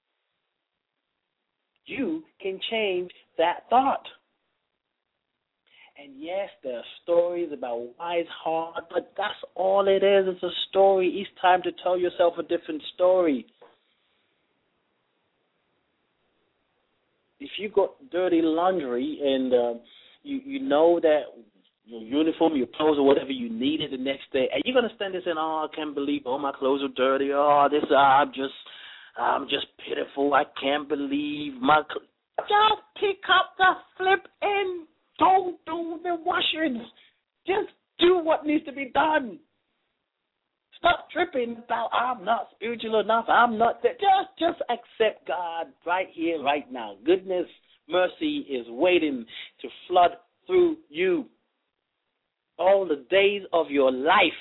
You can change that thought. And yes, there are stories about why it's hard, but that's all it is. It's a story. Each time to tell yourself a different story. If you got dirty laundry and you know that your uniform, your clothes, or whatever you needed the next day, and you're gonna stand there saying, "Oh, I can't believe, my clothes are dirty. Oh, I'm just pitiful. I can't believe my." Just pick up the flip and don't do the washings. Just do what needs to be done. Stop tripping about, I'm not spiritual enough, I'm not that. Just accept God right here, right now. Goodness, mercy is waiting to flood through you all the days of your life.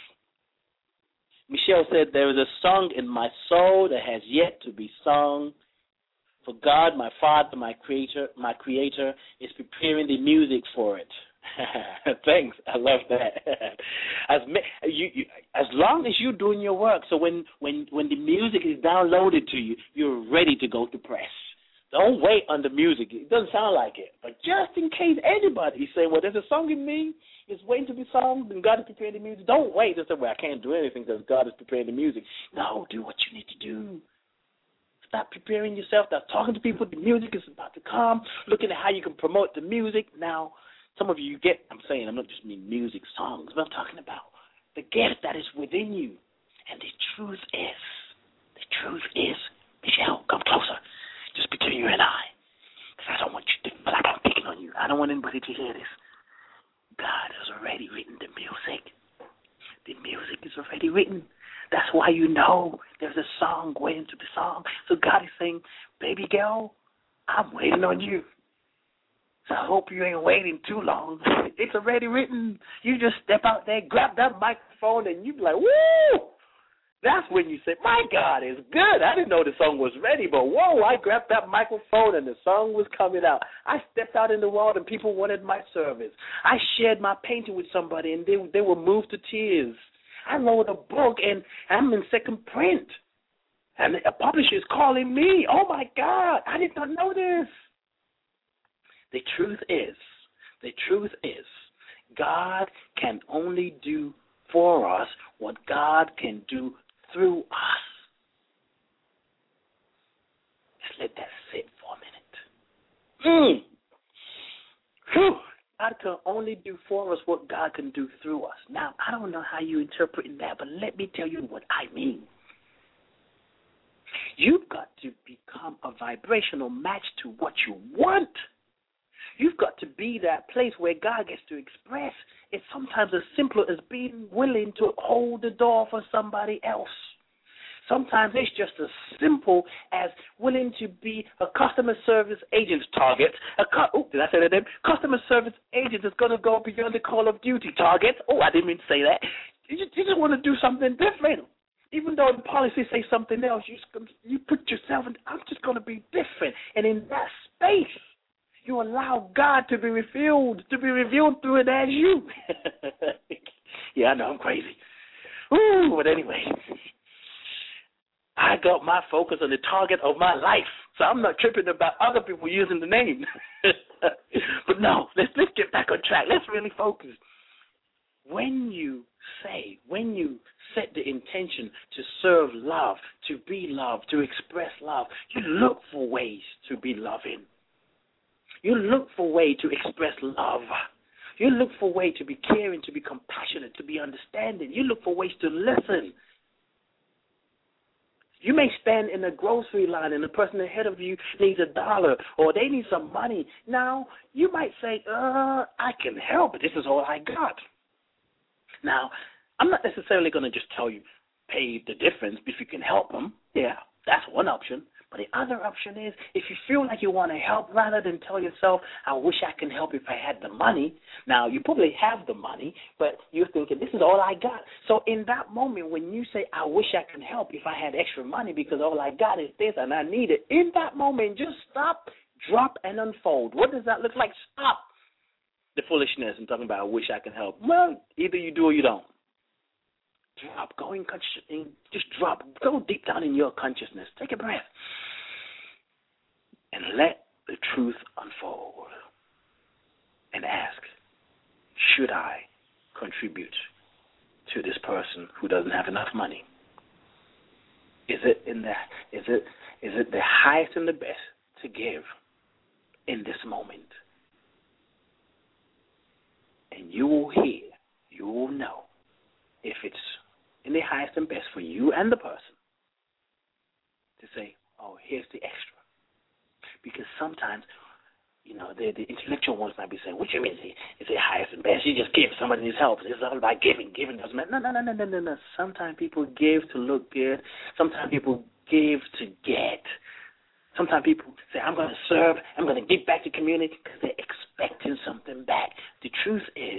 Michelle said, there is a song in my soul that has yet to be sung. For God, my Father, my Creator, is preparing the music for it. Thanks. I love that. As long as you're doing your work, so when the music is downloaded to you, you're ready to go to press. Don't wait on the music. It doesn't sound like it. But just in case anybody is saying, well, there's a song in me, it's waiting to be sung, and God is preparing the music. Don't wait and say, well, I can't do anything because God is preparing the music. No, do what you need to do. Stop preparing yourself. Stop talking to people. The music is about to come. Looking at how you can promote the music. Now, some of you get, I'm not just mean music, songs, but I'm talking about the gift that is within you. And the truth is, Michelle, come closer. Just between you and I. Because I don't want you to feel like I'm picking on you. I don't want anybody to hear this. God has already written the music. The music is already written. That's why you know there's a song waiting to be sung. So God is saying, baby girl, I'm waiting on you. So I hope you ain't waiting too long. It's already written. You just step out there, grab that microphone, and you be like, woo! That's when you say, my God is good. I didn't know the song was ready, but whoa, I grabbed that microphone and the song was coming out. I stepped out in the world and people wanted my service. I shared my painting with somebody and they were moved to tears. I wrote a book and I'm in second print. And a publisher is calling me. Oh, my God, I did not know this. The truth is, God can only do for us what God can do through us. Just let that sit for a minute. God can only do for us what God can do through us. Now, I don't know how you interpret that, but let me tell you what I mean. You've got to become a vibrational match to what you want. You've got to be that place where God gets to express. It's sometimes as simple as being willing to hold the door for somebody else. Sometimes it's just as simple as willing to be a customer service agent's target. Did I say that name? Customer service agent is going to go beyond the call of duty target. Oh, I didn't mean to say that. You just want to do something different. Even though the policy says something else, you put yourself in, I'm just going to be different. And in that space, you allow God to be revealed through it as you. Yeah, I know, I'm crazy. But anyway, I got my focus on the target of my life, so I'm not tripping about other people using the name. But no, let's get back on track. Let's really focus. When you set the intention to serve love, to be loved, to express love, you look for ways to be loving. You look for ways to express love. You look for ways to be caring, to be compassionate, to be understanding. You look for ways to listen. You may stand in a grocery line and the person ahead of you needs $1 or they need some money. Now, you might say, I can help, but this is all I got. Now, I'm not necessarily going to just tell you pay the difference if you can help them. Yeah, that's one option. But the other option is if you feel like you want to help, rather than tell yourself, I wish I can help if I had the money. Now, you probably have the money, but you're thinking, this is all I got. So in that moment, when you say, I wish I can help if I had extra money because all I got is this and I need it, in that moment, just stop, drop, and unfold. What does that look like? Stop the foolishness and talking about, I wish I could help. Well, either you do or you don't. Drop, go deep down in your consciousness. Take a breath. And let the truth unfold. And ask, should I contribute to this person who doesn't have enough money? Is it the highest and the best to give in this moment? And you will hear, you will know if it's in the highest and best for you and the person to say, oh, here's the extra. Because sometimes, the intellectual ones might be saying, what do you mean it's the highest and best? You just give, somebody needs help. It's all about giving. Giving doesn't matter. No. Sometimes people give to look good. Sometimes people give to get. Sometimes people say, I'm going to serve, I'm going to give back to the community because they're expecting something back. The truth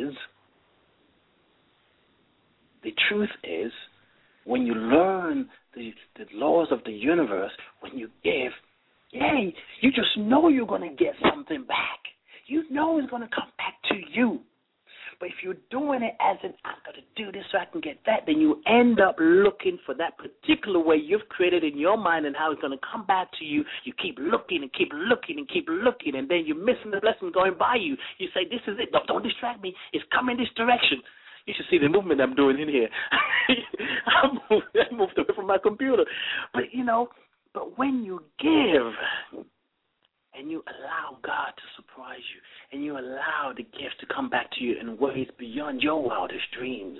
is, when you learn the laws of the universe, when you give, Yeah, you just know you're going to get something back. You know it's going to come back to you. But if you're doing it as an, I'm going to do this so I can get that, then you end up looking for that particular way you've created in your mind and how it's going to come back to you. You keep looking and keep looking and keep looking, and then you're missing the blessing going by you. You say, this is it. Don't distract me. It's coming this direction. You should see the movement I'm doing in here. I moved away from my computer. But, but when you give and you allow God to surprise you and you allow the gifts to come back to you in ways beyond your wildest dreams,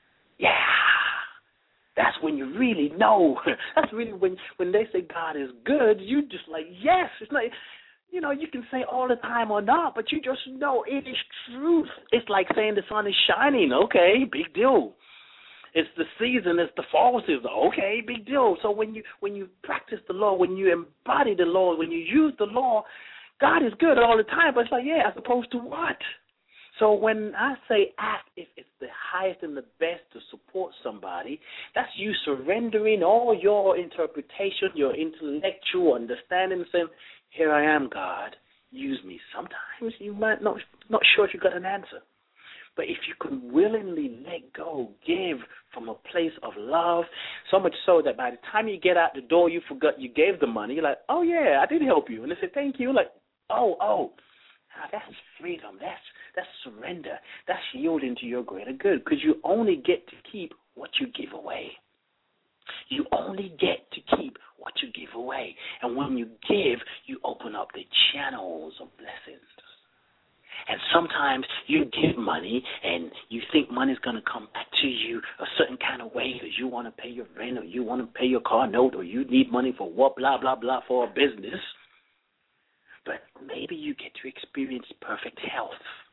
that's when you really know. That's really when they say God is good, you just like, yes. It's like, you can say all the time or not, but you just know it is truth. It's like saying the sun is shining. Okay, big deal. It's the season, it's the fall season. Okay, big deal. So when you practice the law, when you embody the law, when you use the law, God is good all the time. But it's like, as opposed to what? So when I say act, if it's the highest and the best to support somebody, that's you surrendering all your interpretation, your intellectual understanding, and saying, here I am, God, use me. Sometimes you might not sure if you got an answer. But if you could willingly let go, give from a place of love, so much so that by the time you get out the door, you forgot you gave the money. You're like, oh, yeah, I did help you. And they say, thank you. Like, oh, now that's freedom. That's surrender. That's yielding to your greater good, because you only get to keep what you give away. You only get to keep what you give away. And when you give, you open up the channels of blessings. And sometimes you give money and you think money's going to come back to you a certain kind of way because you want to pay your rent or you want to pay your car note or you need money for what, blah, blah, blah, for a business. But maybe you get to experience perfect health.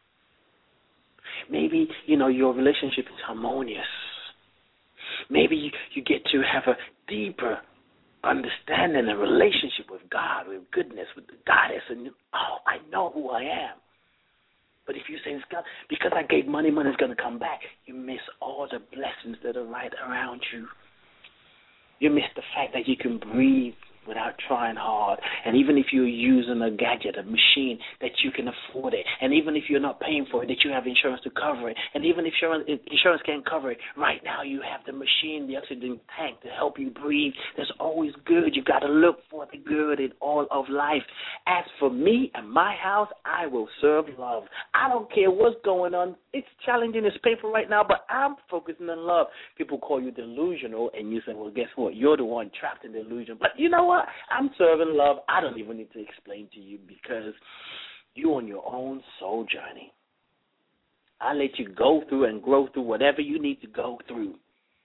Maybe, your relationship is harmonious. Maybe you get to have a deeper understanding and relationship with God, with goodness, with the goddess, and, I know who I am. But if you say, it's God, because I gave money's going to come back, you miss all the blessings that are right around you. You miss the fact that you can breathe without trying hard. And even if you're using a gadget, a machine, that you can afford it. And even if you're not paying for it, that you have insurance to cover it. And even if insurance can't cover it, right now you have the machine, the oxygen tank to help you breathe. There's always good. You've got to look for the good in all of life. As for me and my house, I will serve love. I don't care what's going on. It's challenging. It's painful right now, but I'm focusing on love. People call you delusional, and you say, well, guess what? You're the one trapped in delusion. But you know what? I'm serving love. I don't even need to explain to you because you're on your own soul journey. I let you go through and grow through whatever you need to go through.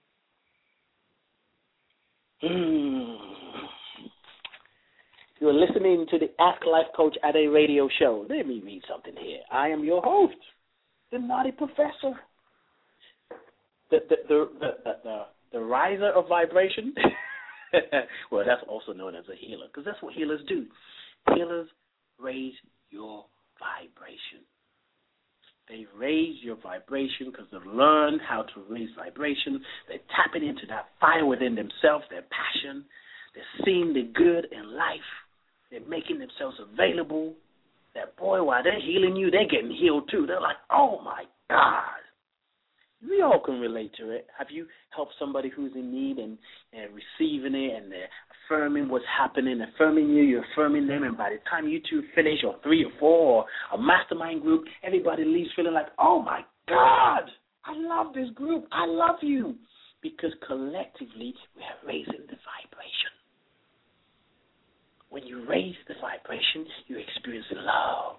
You're listening to the Ask Life Coach at a radio show. Let me read something here. I am your host, the Naughty Professor, the riser of vibration. Well, that's also known as a healer, because that's what healers do. Healers raise your vibration. They raise your vibration because they've learned how to raise vibration. They're tapping into that fire within themselves, their passion. They're seeing the good in life. They're making themselves available. That boy, while they're healing you, they're getting healed too. They're like, oh, my God. We all can relate to it. Have you helped somebody who's in need and receiving it and they're affirming what's happening, affirming you, you're affirming them, and by the time you two finish, or 3 or 4, or a mastermind group, everybody leaves feeling like, oh, my God, I love this group. I love you. Because collectively, we are raising the vibration. When you raise the vibration, you experience love.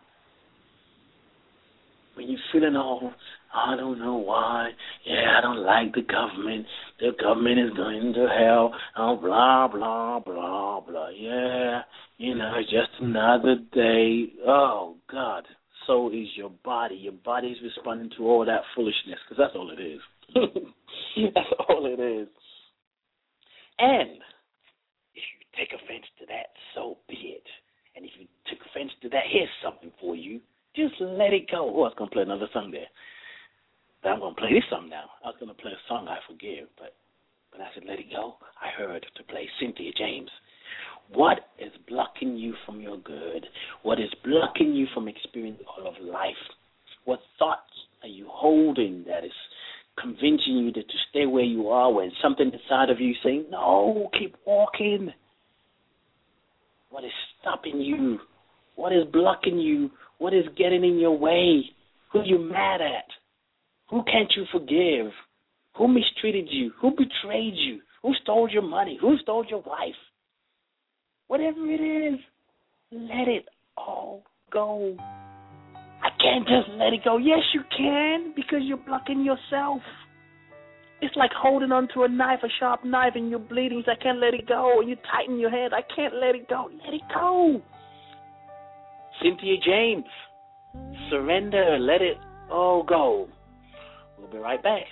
When you're feeling all, I don't know why, I don't like the government is going to hell, blah, blah, blah, blah, it's just another day. Oh, God, so is your body. Your body's responding to all that foolishness, because that's all it is. That's all it is. And if you take offense to that, so be it. And if you took offense to that, here's something for you. Just let it go. Oh, I was going to play another song there. But I'm going to play this song now. I was going to play a song, I Forgive. But when I said let it go, I heard to play Cynthia James. What is blocking you from your good? What is blocking you from experiencing all of life? What thoughts are you holding that is convincing you to stay where you are when something inside of you is saying, no, keep walking? What is stopping you? What is blocking you? What is getting in your way? Who are you mad at? Who can't you forgive? Who mistreated you? Who betrayed you? Who stole your money? Who stole your wife? Whatever it is, let it all go. I can't just let it go. Yes, you can, because you're blocking yourself. It's like holding onto a knife, a sharp knife, and you're bleeding. So I can't let it go. And you tighten your head. I can't let it go. Let it go. Cynthia James, surrender. Let it all go. We'll be right back.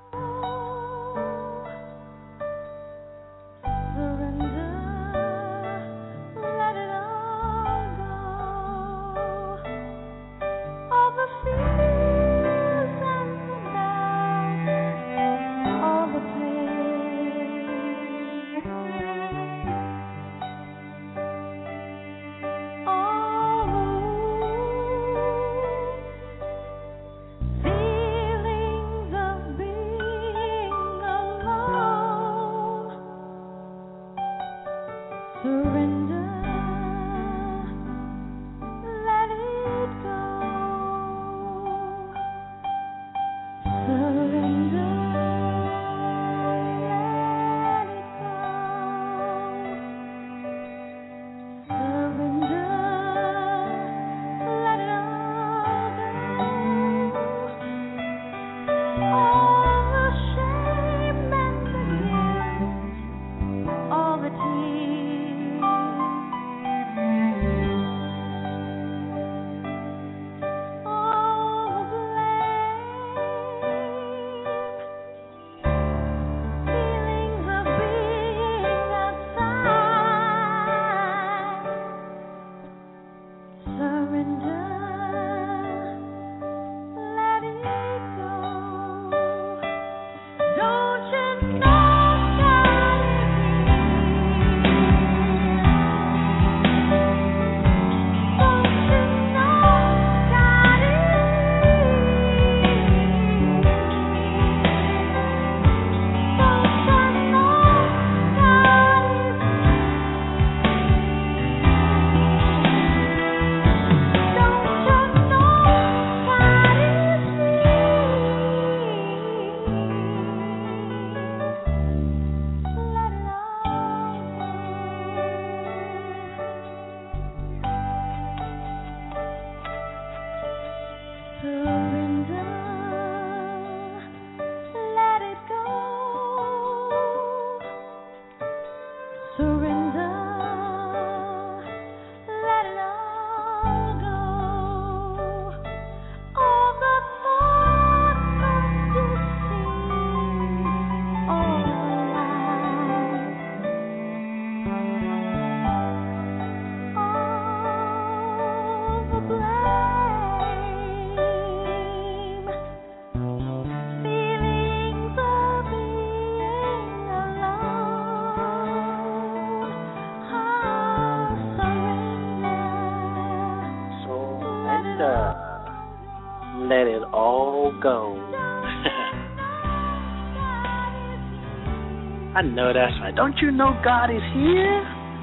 Let it all go. I know that's right. Don't you know God is here?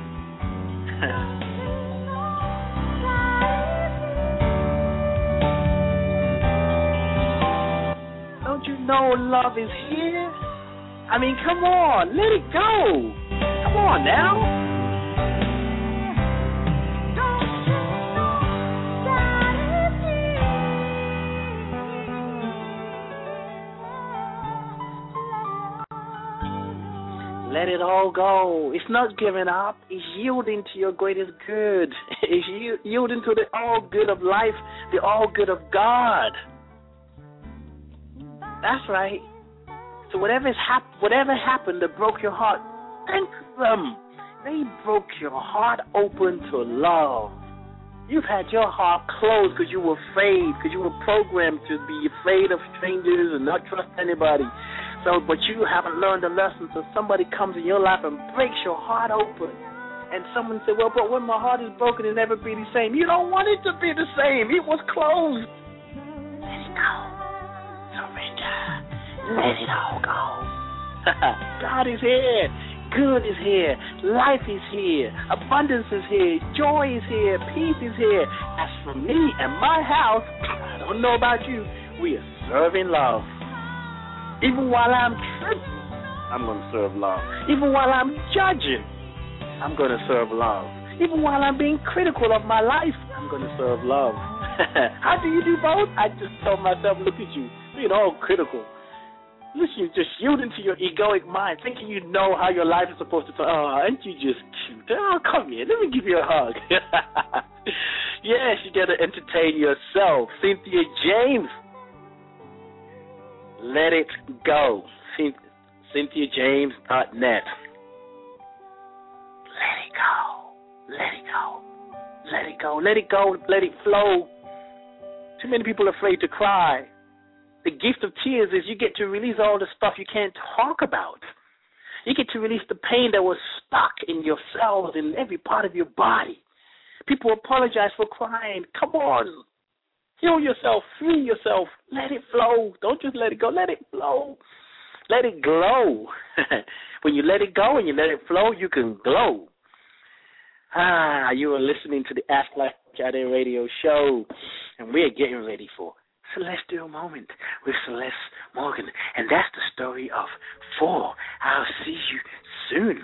Don't you know love is here? I mean, come on, let it go. Come on now. Let it all go. It's not giving up. It's yielding to your greatest good. It's yielding to the all good of life, the all good of God. That's right. So whatever happened that broke your heart, thank them. They broke your heart open to love. You've had your heart closed because you were afraid, because you were programmed to be afraid of strangers and not trust anybody. So, but you haven't learned the lesson, so somebody comes in your life and breaks your heart open And someone said, well, but when my heart is broken, it'll never be the same. You don't want it to be the same. It was closed. Let it go. Surrender. Let it all go. God is here. Good is here. Life is here. Abundance is here. Joy is here. Peace is here. As for me and my house, I don't know about you, we are serving love. Even while I'm tripping, I'm going to serve love. Even while I'm judging, I'm going to serve love. Even while I'm being critical of my life, I'm going to serve love. How do you do both? I just told myself, look at you, being all critical. Listen, just yielding to your egoic mind, thinking you know how your life is supposed to. Aren't you just cute? Oh, come here, let me give you a hug. Yes, you got to entertain yourself. Cynthia James, let it go. CynthiaJames.net. Let it go. Let it go. Let it go. Let it go. Let it flow. Too many people are afraid to cry. The gift of tears is you get to release all the stuff you can't talk about. You get to release the pain that was stuck in your cells, in every part of your body. People apologize for crying. Come on. Heal yourself. Free yourself. Let it flow. Don't just let it go. Let it flow. Let it glow. When you let it go and you let it flow, you can glow. You are listening to the Ask Life Jade radio show, and we are getting ready for Celestial Moment with Celeste Morgan, and that's the story of 4. I'll see you soon.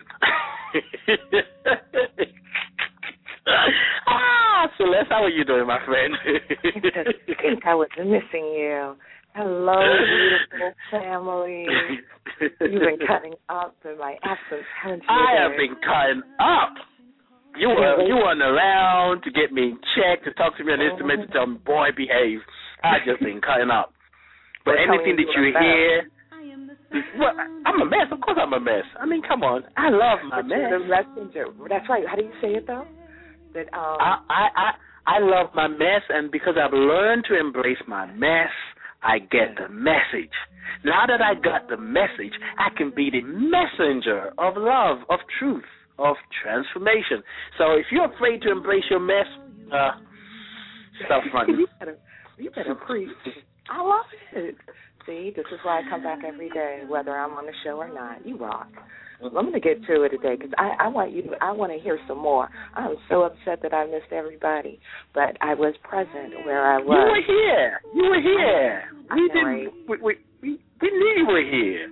Celeste, how are you doing, my friend? I think I was missing you. Hello, beautiful family. You've been cutting up in my absence, haven't you? I have been cutting up. You weren't around to get me in check, to talk to me on instruments, to tell me, boy, behave. I just been cutting up. But anything that you hear, well, I'm a mess. Of course I'm a mess. I mean, come on. I love my mess. The messenger. That's right. How do you say it, though? That I love my mess, and because I've learned to embrace my mess, I get the message. Now that I got the message, I can be the messenger of love, of truth, of transformation. So if you're afraid to embrace your mess, stop running. You better preach. I love it. See, this is why I come back every day, whether I'm on the show or not. You rock. I'm going to get to it today because I want to hear some more. I'm so upset that I missed everybody, but I was present where I was. You were here. We knew you were here.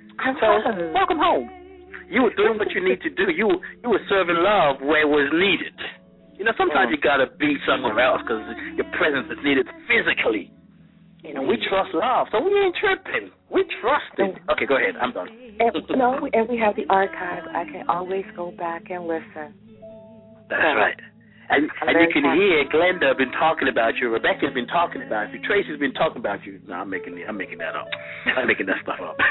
So welcome home. You were doing what you need to do. You were serving love where it was needed. You know, sometimes you got to be somewhere else because your presence is needed physically. You know, we trust love, so we ain't tripping. We trust it. Okay, go ahead. I'm done. And we have the archive. I can always go back and listen. That's right. And you can hear Glenda been talking about you. Rebecca's been talking about you. Tracy's been talking about you. No, I'm making that up. I'm making that stuff up.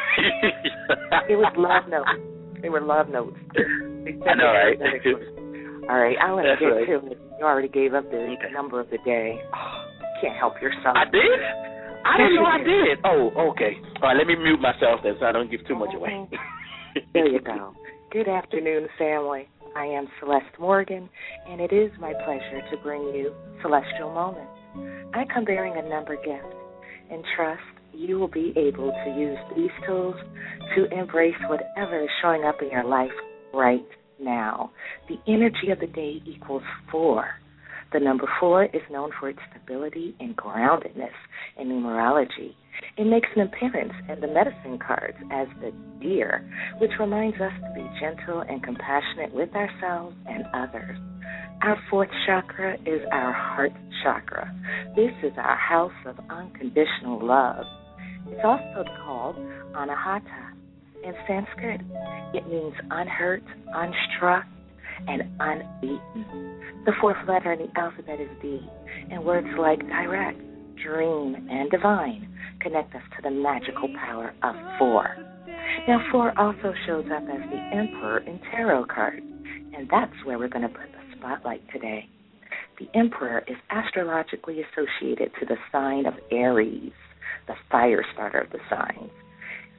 It was love notes. They were love notes. I know, right? All right, I want to get to it. You already gave up the number of the day. Oh, can't help yourself. I did? I didn't know I did. Oh, okay. All right, let me mute myself then so I don't give too much away. There you go. Good afternoon, family. I am Celeste Morgan, and it is my pleasure to bring you Celestial Moments. I come bearing a number gift and trust you will be able to use these tools to embrace whatever is showing up in your life right now. The energy of the day equals 4. The number 4 is known for its stability and groundedness in numerology. It makes an appearance in the medicine cards as the deer, which reminds us to be gentle and compassionate with ourselves and others. Our 4th chakra is our heart chakra. This is our house of unconditional love. It's also called Anahata. In Sanskrit, it means unhurt, unstruck, and unbeaten. The 4th letter in the alphabet is D, and words like direct, dream, and divine connect us to the magical power of 4. Now, 4 also shows up as the Emperor in tarot cards, and that's where we're going to put the spotlight today. The Emperor is astrologically associated to the sign of Aries, the fire starter of the signs.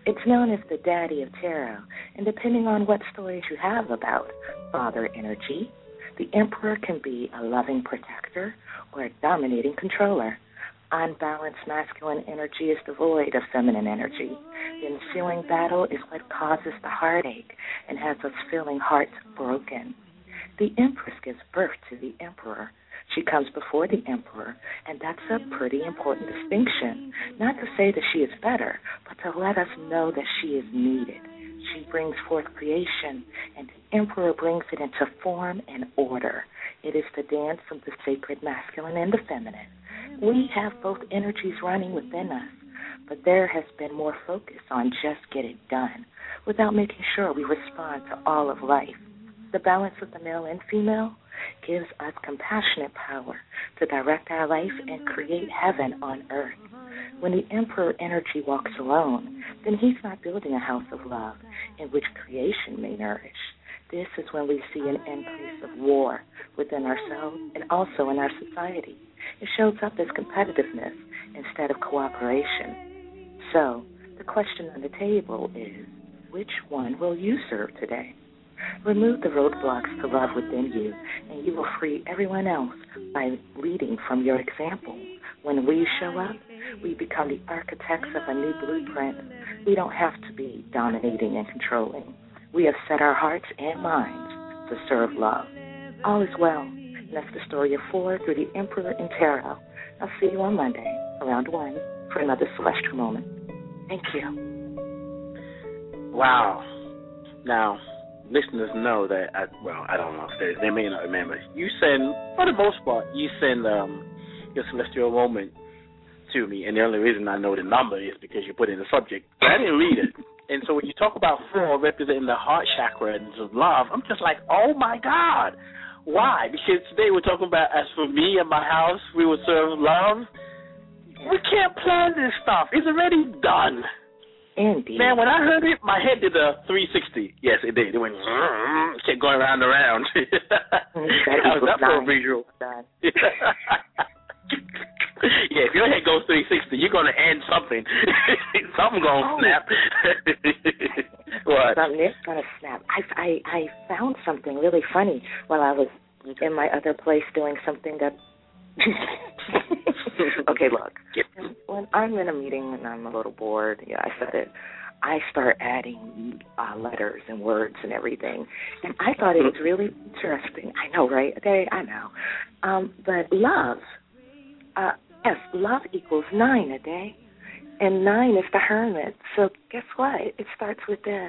It's known as the Daddy of Tarot, and depending on what stories you have about father energy, the Emperor can be a loving protector or a dominating controller. Unbalanced masculine energy is devoid of feminine energy. The ensuing battle is what causes the heartache and has us feeling hearts broken. The Empress gives birth to the Emperor. She comes before the Emperor, and that's a pretty important distinction. Not to say that she is better, but to let us know that she is needed. She brings forth creation, and the Emperor brings it into form and order. It is the dance of the sacred masculine and the feminine. We have both energies running within us, but there has been more focus on just get it done, without making sure we respond to all of life. The balance of the male and female gives us compassionate power to direct our life and create heaven on earth. When the Emperor energy walks alone, then he's not building a house of love in which creation may nourish. This is when we see an increase of war within ourselves and also in our society. It shows up as competitiveness instead of cooperation. So, the question on the table is, which one will you serve today? Remove the roadblocks to love within you, and you will free everyone else by leading from your example. When we show up, we become the architects of a new blueprint. We don't have to be dominating and controlling. We have set our hearts and minds to serve love. All is well. And that's the story of 4 through the Emperor in Tarot. I'll see you on Monday around 1 for another celestial moment. Thank you. Wow. Now, listeners know that, I don't know if they may not remember. You send, for the most part, you send your celestial moment to me, and the only reason I know the number is because you put in the subject. I didn't read it. And so when you talk about 4 representing the heart chakra and of love, I'm just like, oh my God. Why? Because today we're talking about, as for me and my house, we will serve love. We can't plan this stuff. It's already done. Indeed. Man, when I heard it, my head did a 360. Yes, it did. It went, kept going round and around. How was that for a visual? Yeah, if your head goes 360, you're going to end something. Something's going to snap. What? Something is going to snap. I found something really funny while I was in my other place doing something that... Okay, look. When I'm in a meeting and I'm a little bored, I said it, I start adding letters and words and everything. And I thought it was really interesting. I know, right? Okay, I know. But love, yes, love equals 9 a day. And 9 is the hermit. So guess what? It starts within.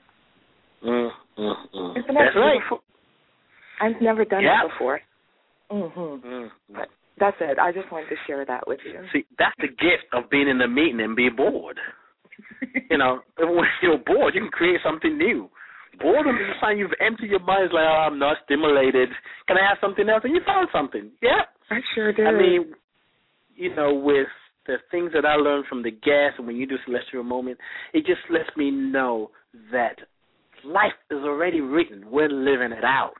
That's right. I've never done it before. But that's it. I just wanted to share that with you. See, that's the gift of being in a meeting and being bored. When you're bored, you can create something new. Boredom is a sign you've emptied your mind. It's like, oh, I'm not stimulated. Can I have something else? And you found something. Yeah. I sure did. I mean, with the things that I learned from the guests and when you do Celestial Moment, it just lets me know that life is already written. We're living it out.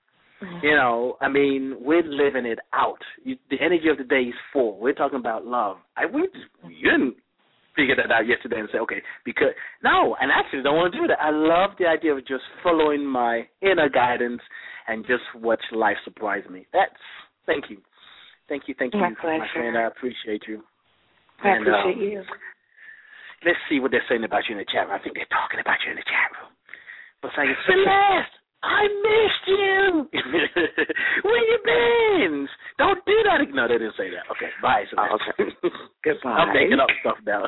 We're living it out. The energy of the day is full. We're talking about love. You didn't figure that out yesterday and say, okay, no, and I actually don't want to do that. I love the idea of just following my inner guidance and just watch life surprise me. Thank you. Thank you, my friend. I appreciate you. I appreciate you. Let's see what they're saying about you in the chat room. I think they're talking about you in the chat room. But saying, Celeste, I missed you. Where you been? Don't do that. No, they didn't say that. Okay, bye, Celeste. Okay. Goodbye. I'm making up stuff now.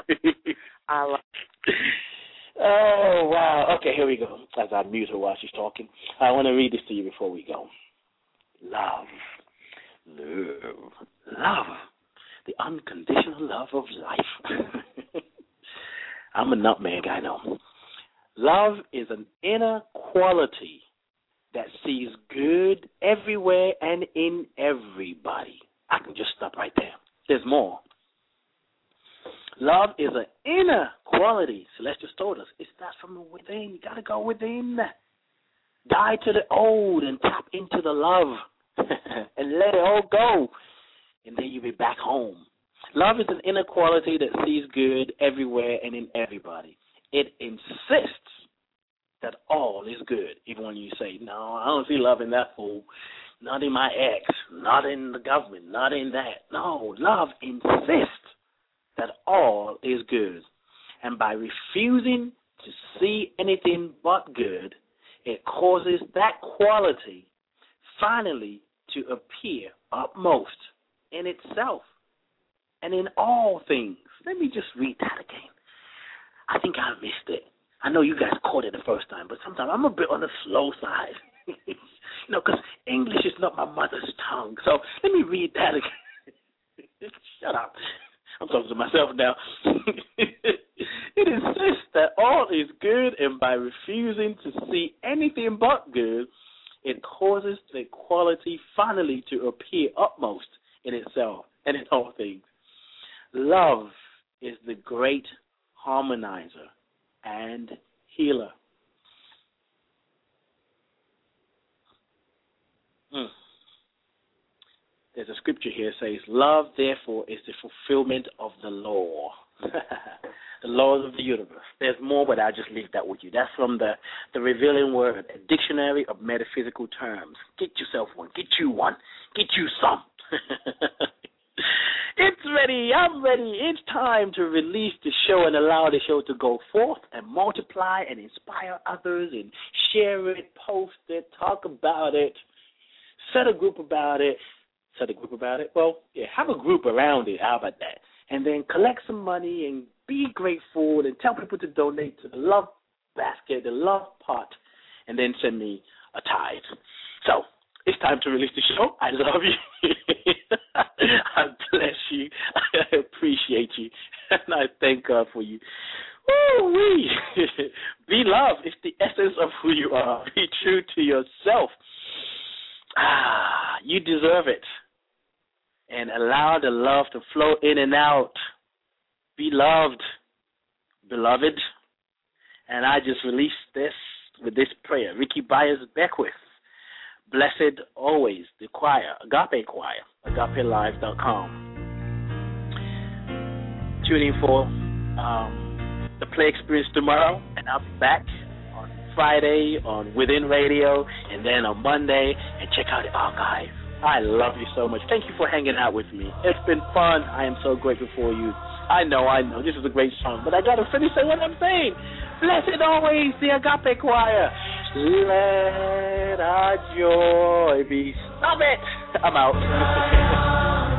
Oh, wow. Okay, here we go. As I mute her while she's talking, I want to read this to you before we go. Love. The unconditional love of life. I'm a nutmeg, I know. Love is an inner quality that sees good everywhere and in everybody. I can just stop right there. There's more. Love is an inner quality. Celeste just told us. It starts from within. You got to go within. Die to the old and tap into the love and let it all go. And then you'll be back home. Love is an inner quality that sees good everywhere and in everybody. it insists that all is good, even when you say, no, I don't see love in that fool, not in my ex, not in the government, not in that. No, love insists that all is good. And by refusing to see anything but good, it causes that quality finally to appear upmost in itself and in all things. Let me just read that again. I think I missed it. I know you guys caught it the first time, but sometimes I'm a bit on the slow side. Because English is not my mother's tongue. So let me read that again. Shut up. I'm talking to myself now. It insists that all is good, and by refusing to see anything but good, it causes the quality finally to appear upmost in itself and in all things. Love is the great harmonizer and healer. There's a scripture here that says, love, therefore, is the fulfillment of the law. The laws of the universe. There's more, but I'll just leave that with you. That's from the Revealing Word, a dictionary of metaphysical terms. Get yourself one. Get you one. Get you some. It's ready. I'm ready. It's time to release the show and allow the show to go forth and multiply and inspire others and share it, post it, talk about it, set a group about it. Well, yeah, have a group around it. How about that? And then collect some money and be grateful and tell people to donate to the love basket, the love pot, and then send me a tithe. So it's time to release the show. I love you. I bless you. I appreciate you. And I thank God for you. Woo-wee. Be love. It's the essence of who you are. Be true to yourself. You deserve it. And allow the love to flow in and out. Be loved, beloved. And I just released this with this prayer. Ricky Byers Beckwith. Blessed always, the choir, Agape Choir, agapelive.com. Tune in for the Play Experience tomorrow, and I'll be back on Friday on Within Radio, and then on Monday, and check out the archive. I love you so much. Thank you for hanging out with me. It's been fun. I am so grateful for you. I know. This is a great song, but I got to finish saying what I'm saying. Blessed always, the Agape Choir. Let our joy be. Stop it. I'm out.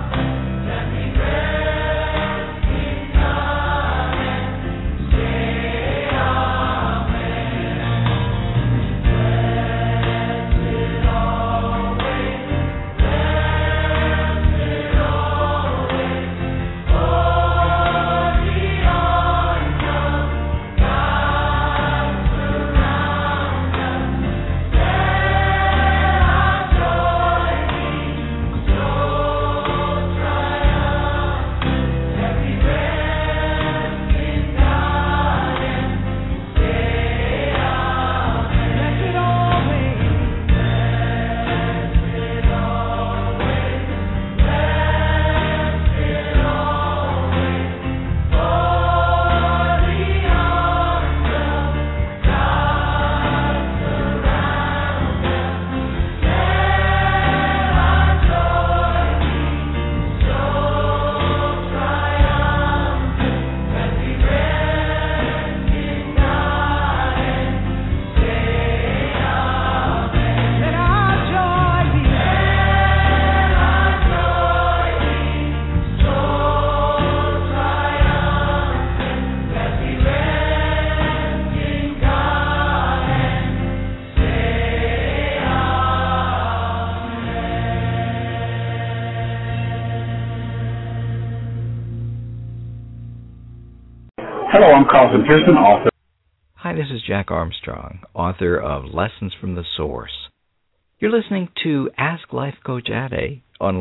Hello, I'm Carlton Pearson, author. Hi, this is Jack Armstrong, author of Lessons from the Source. You're listening to Ask Life Coach Ade on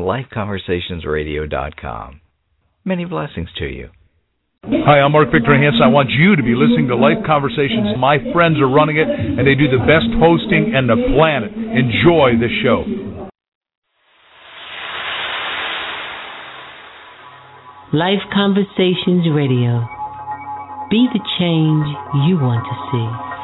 LifeConversationsRadio.com. Many blessings to you. Hi, I'm Mark Victor Hansen. I want you to be listening to Life Conversations. My friends are running it, and they do the best hosting on the planet. Enjoy the show. Life Conversations Radio. Be the change you want to see.